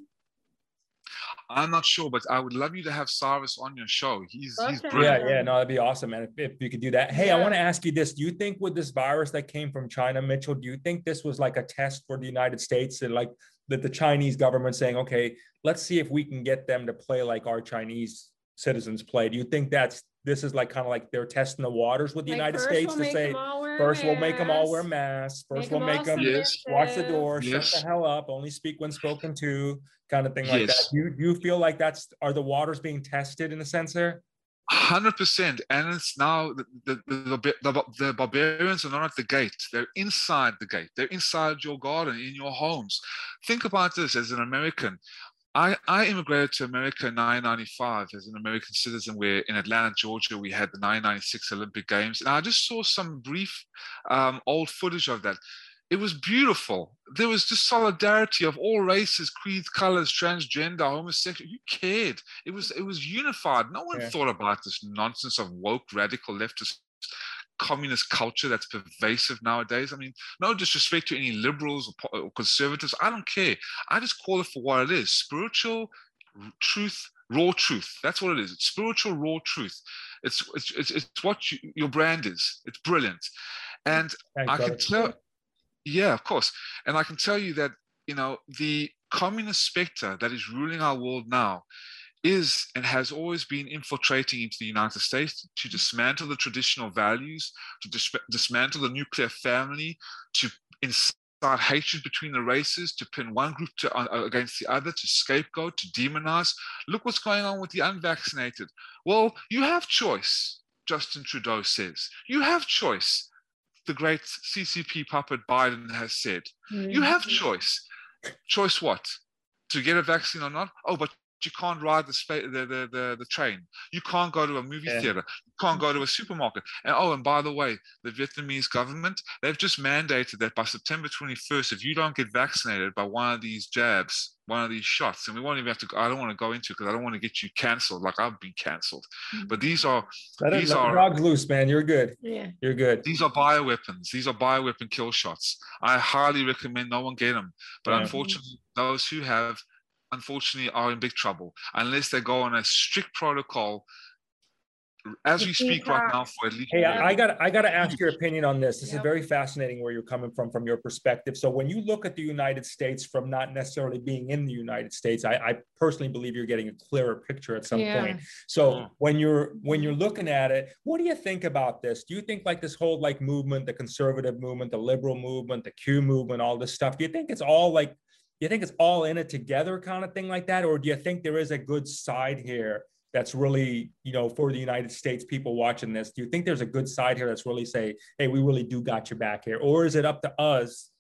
I'm not sure, but I would love you to have Cyrus on your show. He's he's Okay. brilliant. yeah, yeah, no, that'd be awesome, man. If, if you could do that. Hey, I Yeah. want to ask you this. Do you think with this virus that came from China, Mitchell, do you think this was like a test for the United States and like that the Chinese government saying, okay, let's see if we can get them to play like our Chinese citizens play? Do you think that's, this is like kind of like they're testing the waters with the Like, United first States we'll to make say, them all wear first we'll make them all wear masks, masks. First make we'll them make all them Yes. watch the door, Yes. shut the hell up, only speak when spoken to, kind of thing like that. Yes. Do you, do you feel like that's, are the waters being tested in a sense there? Hundred percent, and it's now the the, the the the barbarians are not at the gate; they're inside the gate. They're inside your garden, in your homes. Think about this as an American. I, I immigrated to America in nineteen ninety-five as an American citizen, where in Atlanta, Georgia, we had the nineteen ninety-six Olympic Games. And I just saw some brief um, old footage of that. It was beautiful. There was just solidarity of all races, creeds, colors, transgender, homosexual. Who cared? It was it was unified. No one Yeah. thought about this nonsense of woke, radical, leftist, communist culture that's pervasive nowadays. I mean, no disrespect to any liberals or, po- or conservatives. I don't care. I just call it for what it is: spiritual r- truth, raw truth. That's what it is. It's spiritual, raw truth. It's it's it's, it's what you, your brand is. It's brilliant, and Thanks, I can brother. tell. Yeah, of course. And I can tell you that, you know, the communist specter that is ruling our world now is and has always been infiltrating into the United States to dismantle the traditional values, to dis- dismantle the nuclear family, to incite hatred between the races, to pin one group to, uh, against the other, to scapegoat, to demonize. Look what's going on with the unvaccinated. Well, you have choice, Justin Trudeau says. You have choice. The great C C P puppet Biden has said. You have choice. Choice what? To get a vaccine or not? Oh, but you can't ride the, spa- the, the, the, the train. You can't go to a movie Yeah. theater. You can't go to a supermarket. And oh, and by the way, the Vietnamese government, they've just mandated that by September twenty-first, if you don't get vaccinated by one of these jabs, one of these shots, and we won't even have to, I don't want to go into it because I don't want to get you canceled like I've been canceled. But these are, Let, it, these let the are, dogs loose, man. You're good. Yeah. You're good. these are bioweapons. These are bioweapon kill shots. I highly recommend no one get them. But Yeah. unfortunately, those who have, unfortunately, are in big trouble unless they go on a strict protocol as we speak right now for at least. Hey, a year. I got I got to ask your opinion on this. This is Yep. very fascinating where you're coming from, from your perspective. So when you look at the United States from not necessarily being in the United States, I, I personally believe you're getting a clearer picture at some Yeah. point. So Yeah. when you're when you're looking at it, what do you think about this? Do you think like this whole like movement, the conservative movement, the liberal movement, the Q movement, all this stuff? Do you think it's all like, do you think it's all in it together kind of thing like that, or do you think there is a good side here that's really, you know, for the United States people watching this? Do you think there's a good side here that's really say, hey, we really do got your back here? Or is it up to us,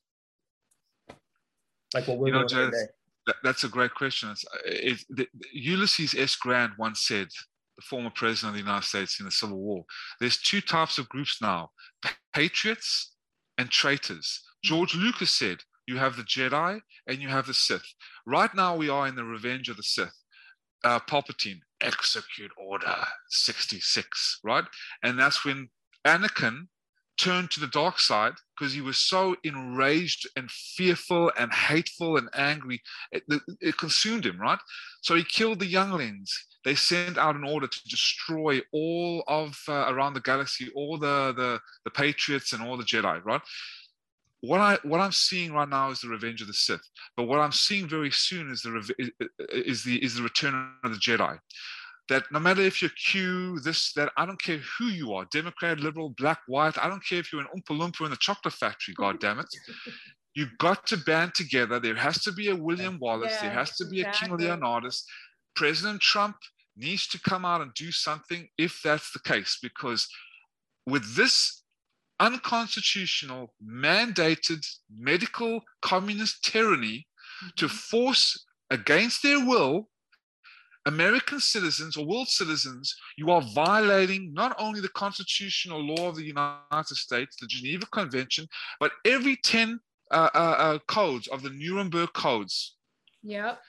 like what we're you know, doing Jez, today? that, that's a great question. It's, it, the, Ulysses S. Grant once said, the former president of the United States in the Civil War, there's two types of groups now, patriots and traitors. George Lucas said, you have the Jedi and you have the Sith. Right now we are in the Revenge of the Sith. Uh, Palpatine, execute order sixty-six, right? And that's when Anakin turned to the dark side because he was so enraged and fearful and hateful and angry. It, it consumed him, right? So he killed the younglings. They sent out an order to destroy all of uh, around the galaxy, all the, the the Patriots and all the Jedi, right? What I what I'm seeing right now is the Revenge of the Sith, but what I'm seeing very soon is the is the is the Return of the Jedi. That no matter if you're Q, this, that, I don't care who you are, Democrat, liberal, black, white, I don't care if you're an Oompa Loompa in the chocolate factory, God damn it. You've got to band together. There has to be a William Wallace. Yeah, there has to be exactly. a King Leonidas. President Trump needs to come out and do something if that's the case, because with this unconstitutional, mandated medical communist tyranny mm-hmm. to force against their will American citizens or world citizens, you are violating not only the constitutional law of the United States, the Geneva Convention, but every ten uh, uh, uh, codes of the Nuremberg codes. Yep.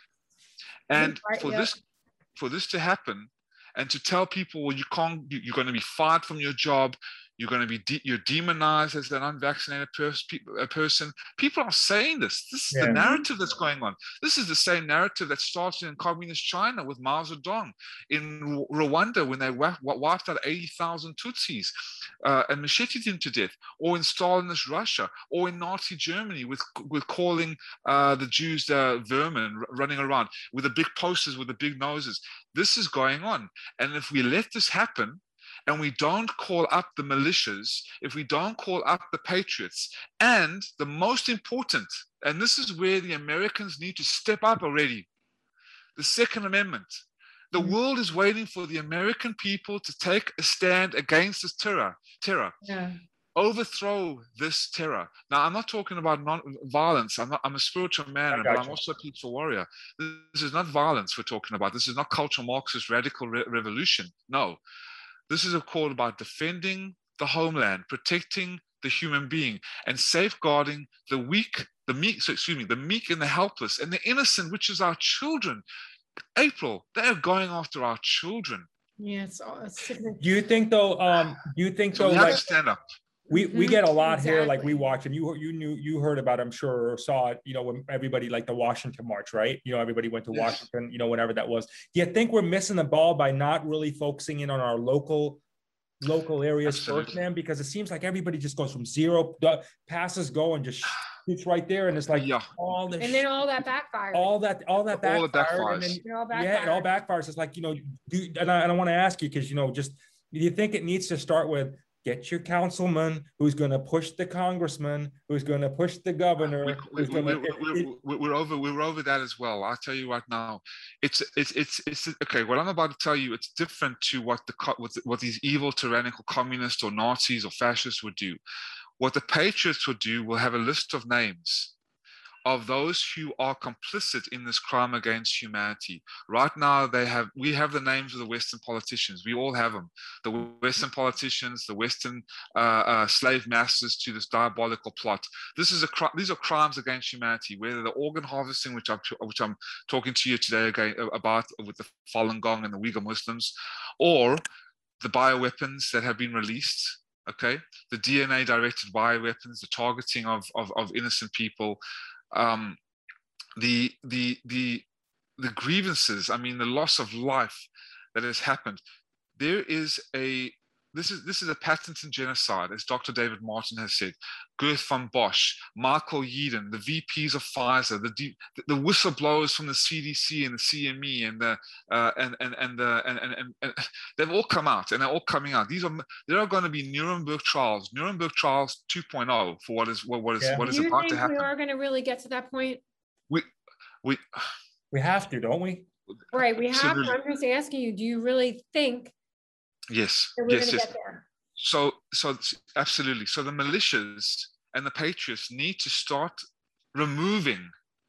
And right, for yep. this for this to happen, and to tell people, well, you can't, you're going to be fired from your job, you're going to be de you're demonized as an unvaccinated pers a person. People are saying this. This is yeah. the narrative that's going on. This is the same narrative that started in communist China with Mao Zedong, in Rwanda when they wiped out eighty thousand Tutsis uh, and macheted them to death, or in Stalinist Russia, or in Nazi Germany with with calling uh, the Jews uh, vermin running around with the big posters with the big noses. This is going on, and if we let this happen, and we don't call up the militias, if we don't call up the patriots, and the most important, and this is where the Americans need to step up already, the Second Amendment. The mm-hmm. world is waiting for the American people to take a stand against this terror, terror. Yeah. Overthrow this terror. Now, I'm not talking about non-violence. I'm, not, I'm a spiritual man, but I'm also a peaceful warrior. This is not violence we're talking about. This is not cultural Marxist radical re revolution. No. This is a call about defending the homeland, protecting the human being, and safeguarding the weak, the meek, so excuse me, the meek and the helpless, and the innocent, which is our children. April, they are going after our children. Yeah, it's, it's do you think though, um, do you think so though, we have like, to stand up? We, we get a lot exactly. here, like we watch, and you you knew you heard about, I'm sure, or saw it, you know, when everybody, like the Washington March, right? You know, everybody went to yes. Washington, you know, whenever that was. Do you think we're missing the ball by not really focusing in on our local local areas Absolutely. first, man? Because it seems like everybody just goes from zero, passes go and just shoots right there, and it's like yeah. all this, and then all that backfires, all that, all that backfires, all backfires. And then, it all backfires. yeah, it all backfires. It's like, you know, do, and I, and I want to ask you, because you know, just do you think it needs to start with get your councilman who's going to push the congressman, who's going to push the governor. We, we, gonna, we, we, we, we're over. We're over that as well. I'll tell you right now. It's it's it's it's okay. What I'm about to tell you, it's different to what the what, the, what these evil, tyrannical communists or Nazis or fascists would do. What the patriots would do will have a list of names of those who are complicit in this crime against humanity. Right now, they have we have the names of the Western politicians. We all have them. The Western politicians, the Western uh, uh, slave masters to this diabolical plot. This is a these are crimes against humanity. Whether the organ harvesting, which I'm which I'm talking to you today again about with the Falun Gong and the Uyghur Muslims, or the bioweapons that have been released. Okay, the D N A-directed bioweapons, the targeting of of, of innocent people. Um, the the the the grievances, I mean, the loss of life that has happened. There is a this is this is a patented genocide, as Doctor David Martin has said. Gert von Bosch, Michael Yeadon, the V Ps of Pfizer, the the whistleblowers from the C D C and the C M E and the uh, and and and the and, and, and, and they've all come out, and they're all coming out. These are there are going to be Nuremberg trials, Nuremberg trials two point oh for what is what what is yeah. what is Do you about think to happen. We are going to really get to that point. We we we have to, don't we? Right, we have, Absolutely. I'm just asking you, do you really think Yes, that we're yes, gonna yes. get there? So, so it's- absolutely. So the militias and the patriots need to start removing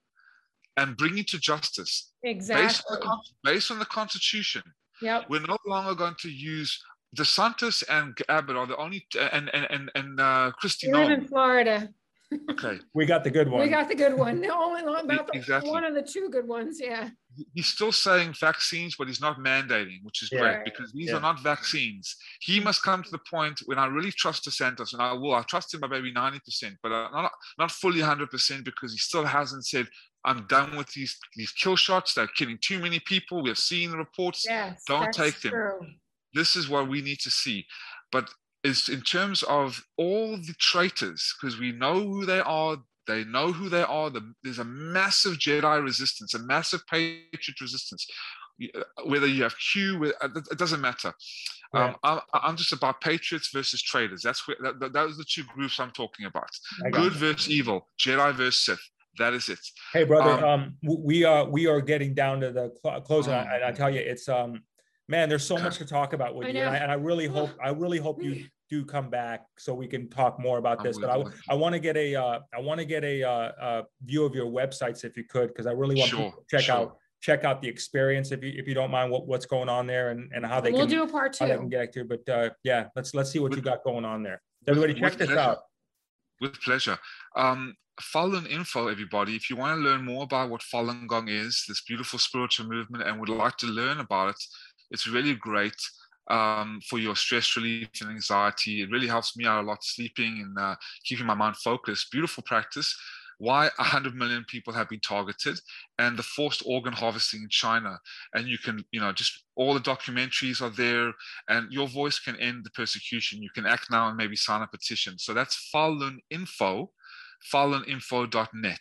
and bringing to justice based on Exactly. the, con- based on the Constitution. Yep. We're no longer going to use DeSantis and Abbott are the only, and and and, and uh, Kristi We live Noem. in Florida. Okay, We got the good one. We got the good one. The only one about the, Exactly. one of the two good ones. Yeah. he's still saying vaccines, but he's not mandating, which is Yeah. great Right. because these Yeah. are not vaccines. He must come to the point when I really trust DeSantis, and I will. I trust him by maybe ninety percent, but uh, not not fully one hundred percent because he still hasn't said, "I'm done with these these kill shots. They're killing too many people. We're seeing the reports. Yes. Don't that's take them." True. This is what we need to see. But is in terms of all the traitors, because we know who they are. They know who they are. The, there's a massive Jedi resistance, a massive Patriot resistance. Whether you have Q, whether, it doesn't matter. Yeah. Um, I'm, I'm just about Patriots versus traitors. That's where that, that, those are the two groups I'm talking about. I got Good you. versus evil, Jedi versus Sith. That is it. Hey, brother, Um, um, w- we are we are getting down to the cl- closing, Oh. and I tell you, it's um, man, there's so Okay. much to talk about with I you, and I, know. and I really hope I really hope you do come back so we can talk more about I this. But will. I I want to get a uh, I want to get a uh, uh, view of your websites if you could, because I really want Sure, people to check sure. out check out the experience if you if you don't mind what, what's going on there and, and how they We'll can do a part how they can two. get to. But uh, yeah, let's let's see what With- you got going on there. with- Everybody, with check this pleasure. out. With pleasure. Um, Falun Info, everybody. If you want to learn more about what Falun Gong is, this beautiful spiritual movement, and would like to learn about it, it's really great um, for your stress relief and anxiety. It really helps me out a lot, sleeping and uh, keeping my mind focused. Beautiful practice. Why one hundred million people have been targeted, and the forced organ harvesting in China. And you can, you know, just all the documentaries are there, and your voice can end the persecution. You can act now and maybe sign a petition. So that's Falun Info, falun info dot net.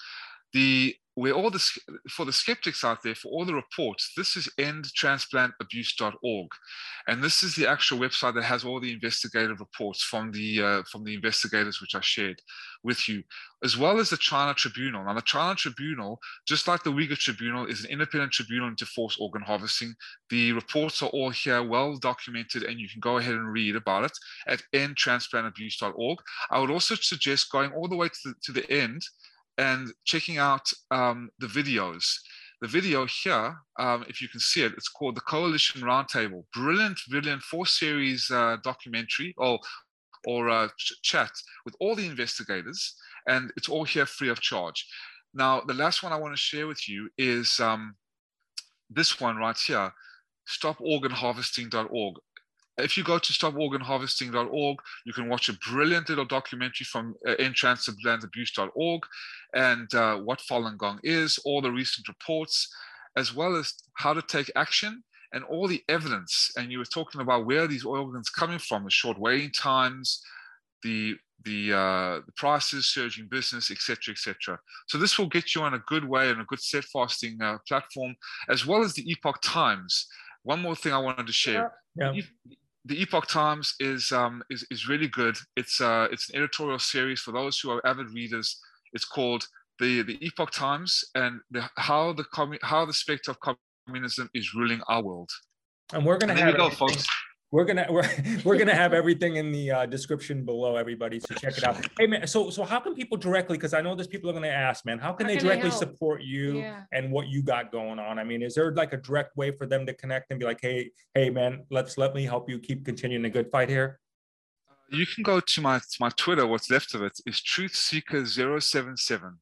The where all the for the skeptics out there, for all the reports, this is end transplant abuse dot org, and this is the actual website that has all the investigative reports from the uh, from the investigators which I shared with you, as well as the China Tribunal. Now, the China Tribunal, just like the Uyghur Tribunal, is an independent tribunal into forced organ harvesting. The reports are all here, well documented, and you can go ahead and read about it at end transplant abuse dot org. I would also suggest going all the way to the, to the end and checking out um, the videos. The video here, um, if you can see it, it's called the Coalition Roundtable. Brilliant, brilliant four-series uh, documentary or, or uh, ch chat with all the investigators, and it's all here free of charge. Now, the last one I want to share with you is um, this one right here, stop organ harvesting dot org. If you go to stop organ harvesting dot org, you can watch a brilliant little documentary from uh, end transplant abuse dot org and uh, what Falun Gong is, all the recent reports, as well as how to take action and all the evidence. And you were talking about where are these organs coming from, the short waiting times, the the, uh, the prices, surging business, et cetera, et cetera. So this will get you on a good way and a good steadfasting uh, platform, as well as the Epoch Times. One more thing I wanted to share. Yeah. The Epoch Times is um, is is really good. It's uh, it's an editorial series for those who are avid readers. It's called the the Epoch Times and the, how the commu- how the specter of communism is ruling our world. And we're gonna And there have we go, everything- folks. We're gonna we're, we're gonna have everything in the uh, description below, everybody. So check it out. Hey man, so so how can people directly? Because I know there's people are gonna ask, man. How can How they can they directly help? support you Yeah. and what you got going on? I mean, is there like a direct way for them to connect and be like, hey, hey man, let's let me help you keep continuing the good fight here? You can go to my to my Twitter. What's left of it is Truth Seeker zero seven seven.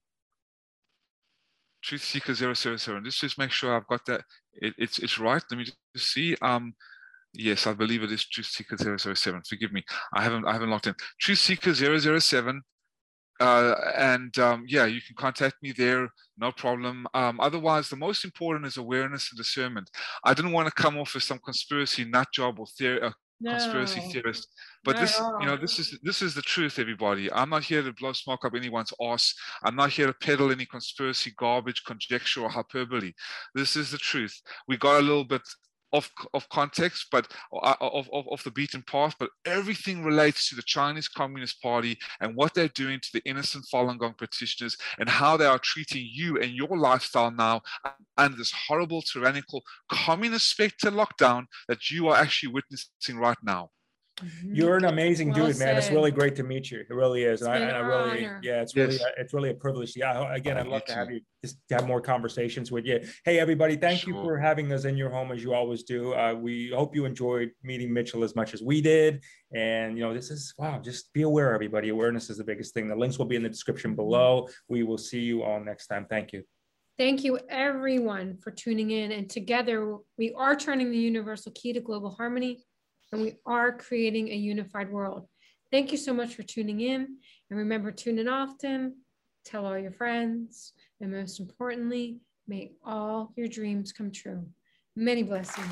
Truth Seeker zero seven seven. Just just make sure I've got that. It, it's it's right. Let me just see. Um. Yes, I believe it is Truth Seeker zero zero seven. Forgive me, I haven't I haven't logged in. Truth Seeker zero zero seven, uh, and um, yeah, you can contact me there, no problem. Um, otherwise, the most important is awareness and discernment. I didn't want to come off as some conspiracy nut job or theory, uh, conspiracy No. theorist, but Not this, at you know, all. this is this is the truth, everybody. I'm not here to blow smoke up anyone's arse. I'm not here to peddle any conspiracy garbage, conjecture, or hyperbole. This is the truth. We got a little bit of, of context, but of, of, of the beaten path, but everything relates to the Chinese Communist Party and what they're doing to the innocent Falun Gong practitioners and how they are treating you and your lifestyle now under this horrible, tyrannical, communist spectre lockdown that you are actually witnessing right now. You're an amazing Well dude, man. It's said. really great to meet you. It really is. And I, been and I an really, honor. yeah, it's Yes. really, it's really a privilege. Yeah. Again, I'd Me love to too. have you just have more conversations with you. Hey, everybody, thank you Sure. for having us in your home as you always do. Uh, we hope you enjoyed meeting Mitchell as much as we did. And, you know, this is, wow, just be aware, everybody. Awareness is the biggest thing. The links will be in the description below. We will see you all next time. Thank you. Thank you, everyone, for tuning in. And together, we are turning the universal key to global harmony, and we are creating a unified world. Thank you so much for tuning in. And remember, tune in often, tell all your friends, and most importantly, may all your dreams come true. Many blessings.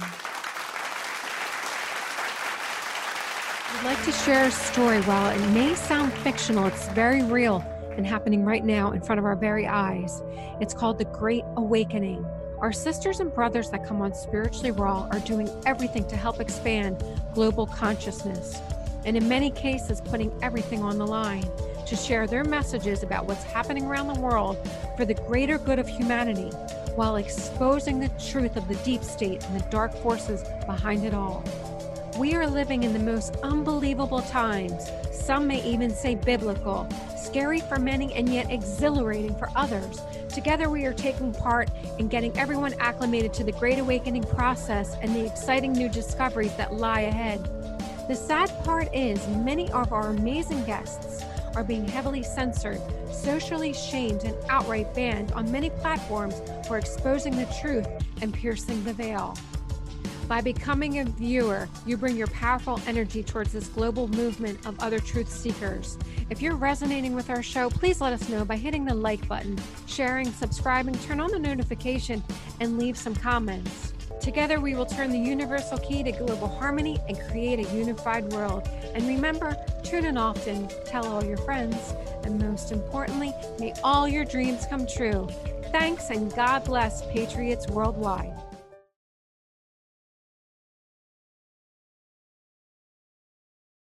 I'd like to share a story. While it may sound fictional, it's very real and happening right now in front of our very eyes. It's called The Great Awakening. Our sisters and brothers that come on Spiritually Raw are doing everything to help expand global consciousness, and in many cases putting everything on the line to share their messages about what's happening around the world for the greater good of humanity, while exposing the truth of the deep state and the dark forces behind it all. We are living in the most unbelievable times, some may even say biblical, scary for many and yet exhilarating for others. Together we are taking part in getting everyone acclimated to the Great Awakening process and the exciting new discoveries that lie ahead. The sad part is many of our amazing guests are being heavily censored, socially shamed, and outright banned on many platforms for exposing the truth and piercing the veil. By becoming a viewer, you bring your powerful energy towards this global movement of other truth seekers. If you're resonating with our show, please let us know by hitting the like button, sharing, subscribing, turn on the notification, and leave some comments. Together, we will turn the universal key to global harmony and create a unified world. And remember, tune in often, tell all your friends, and most importantly, may all your dreams come true. Thanks, and God bless Patriots worldwide.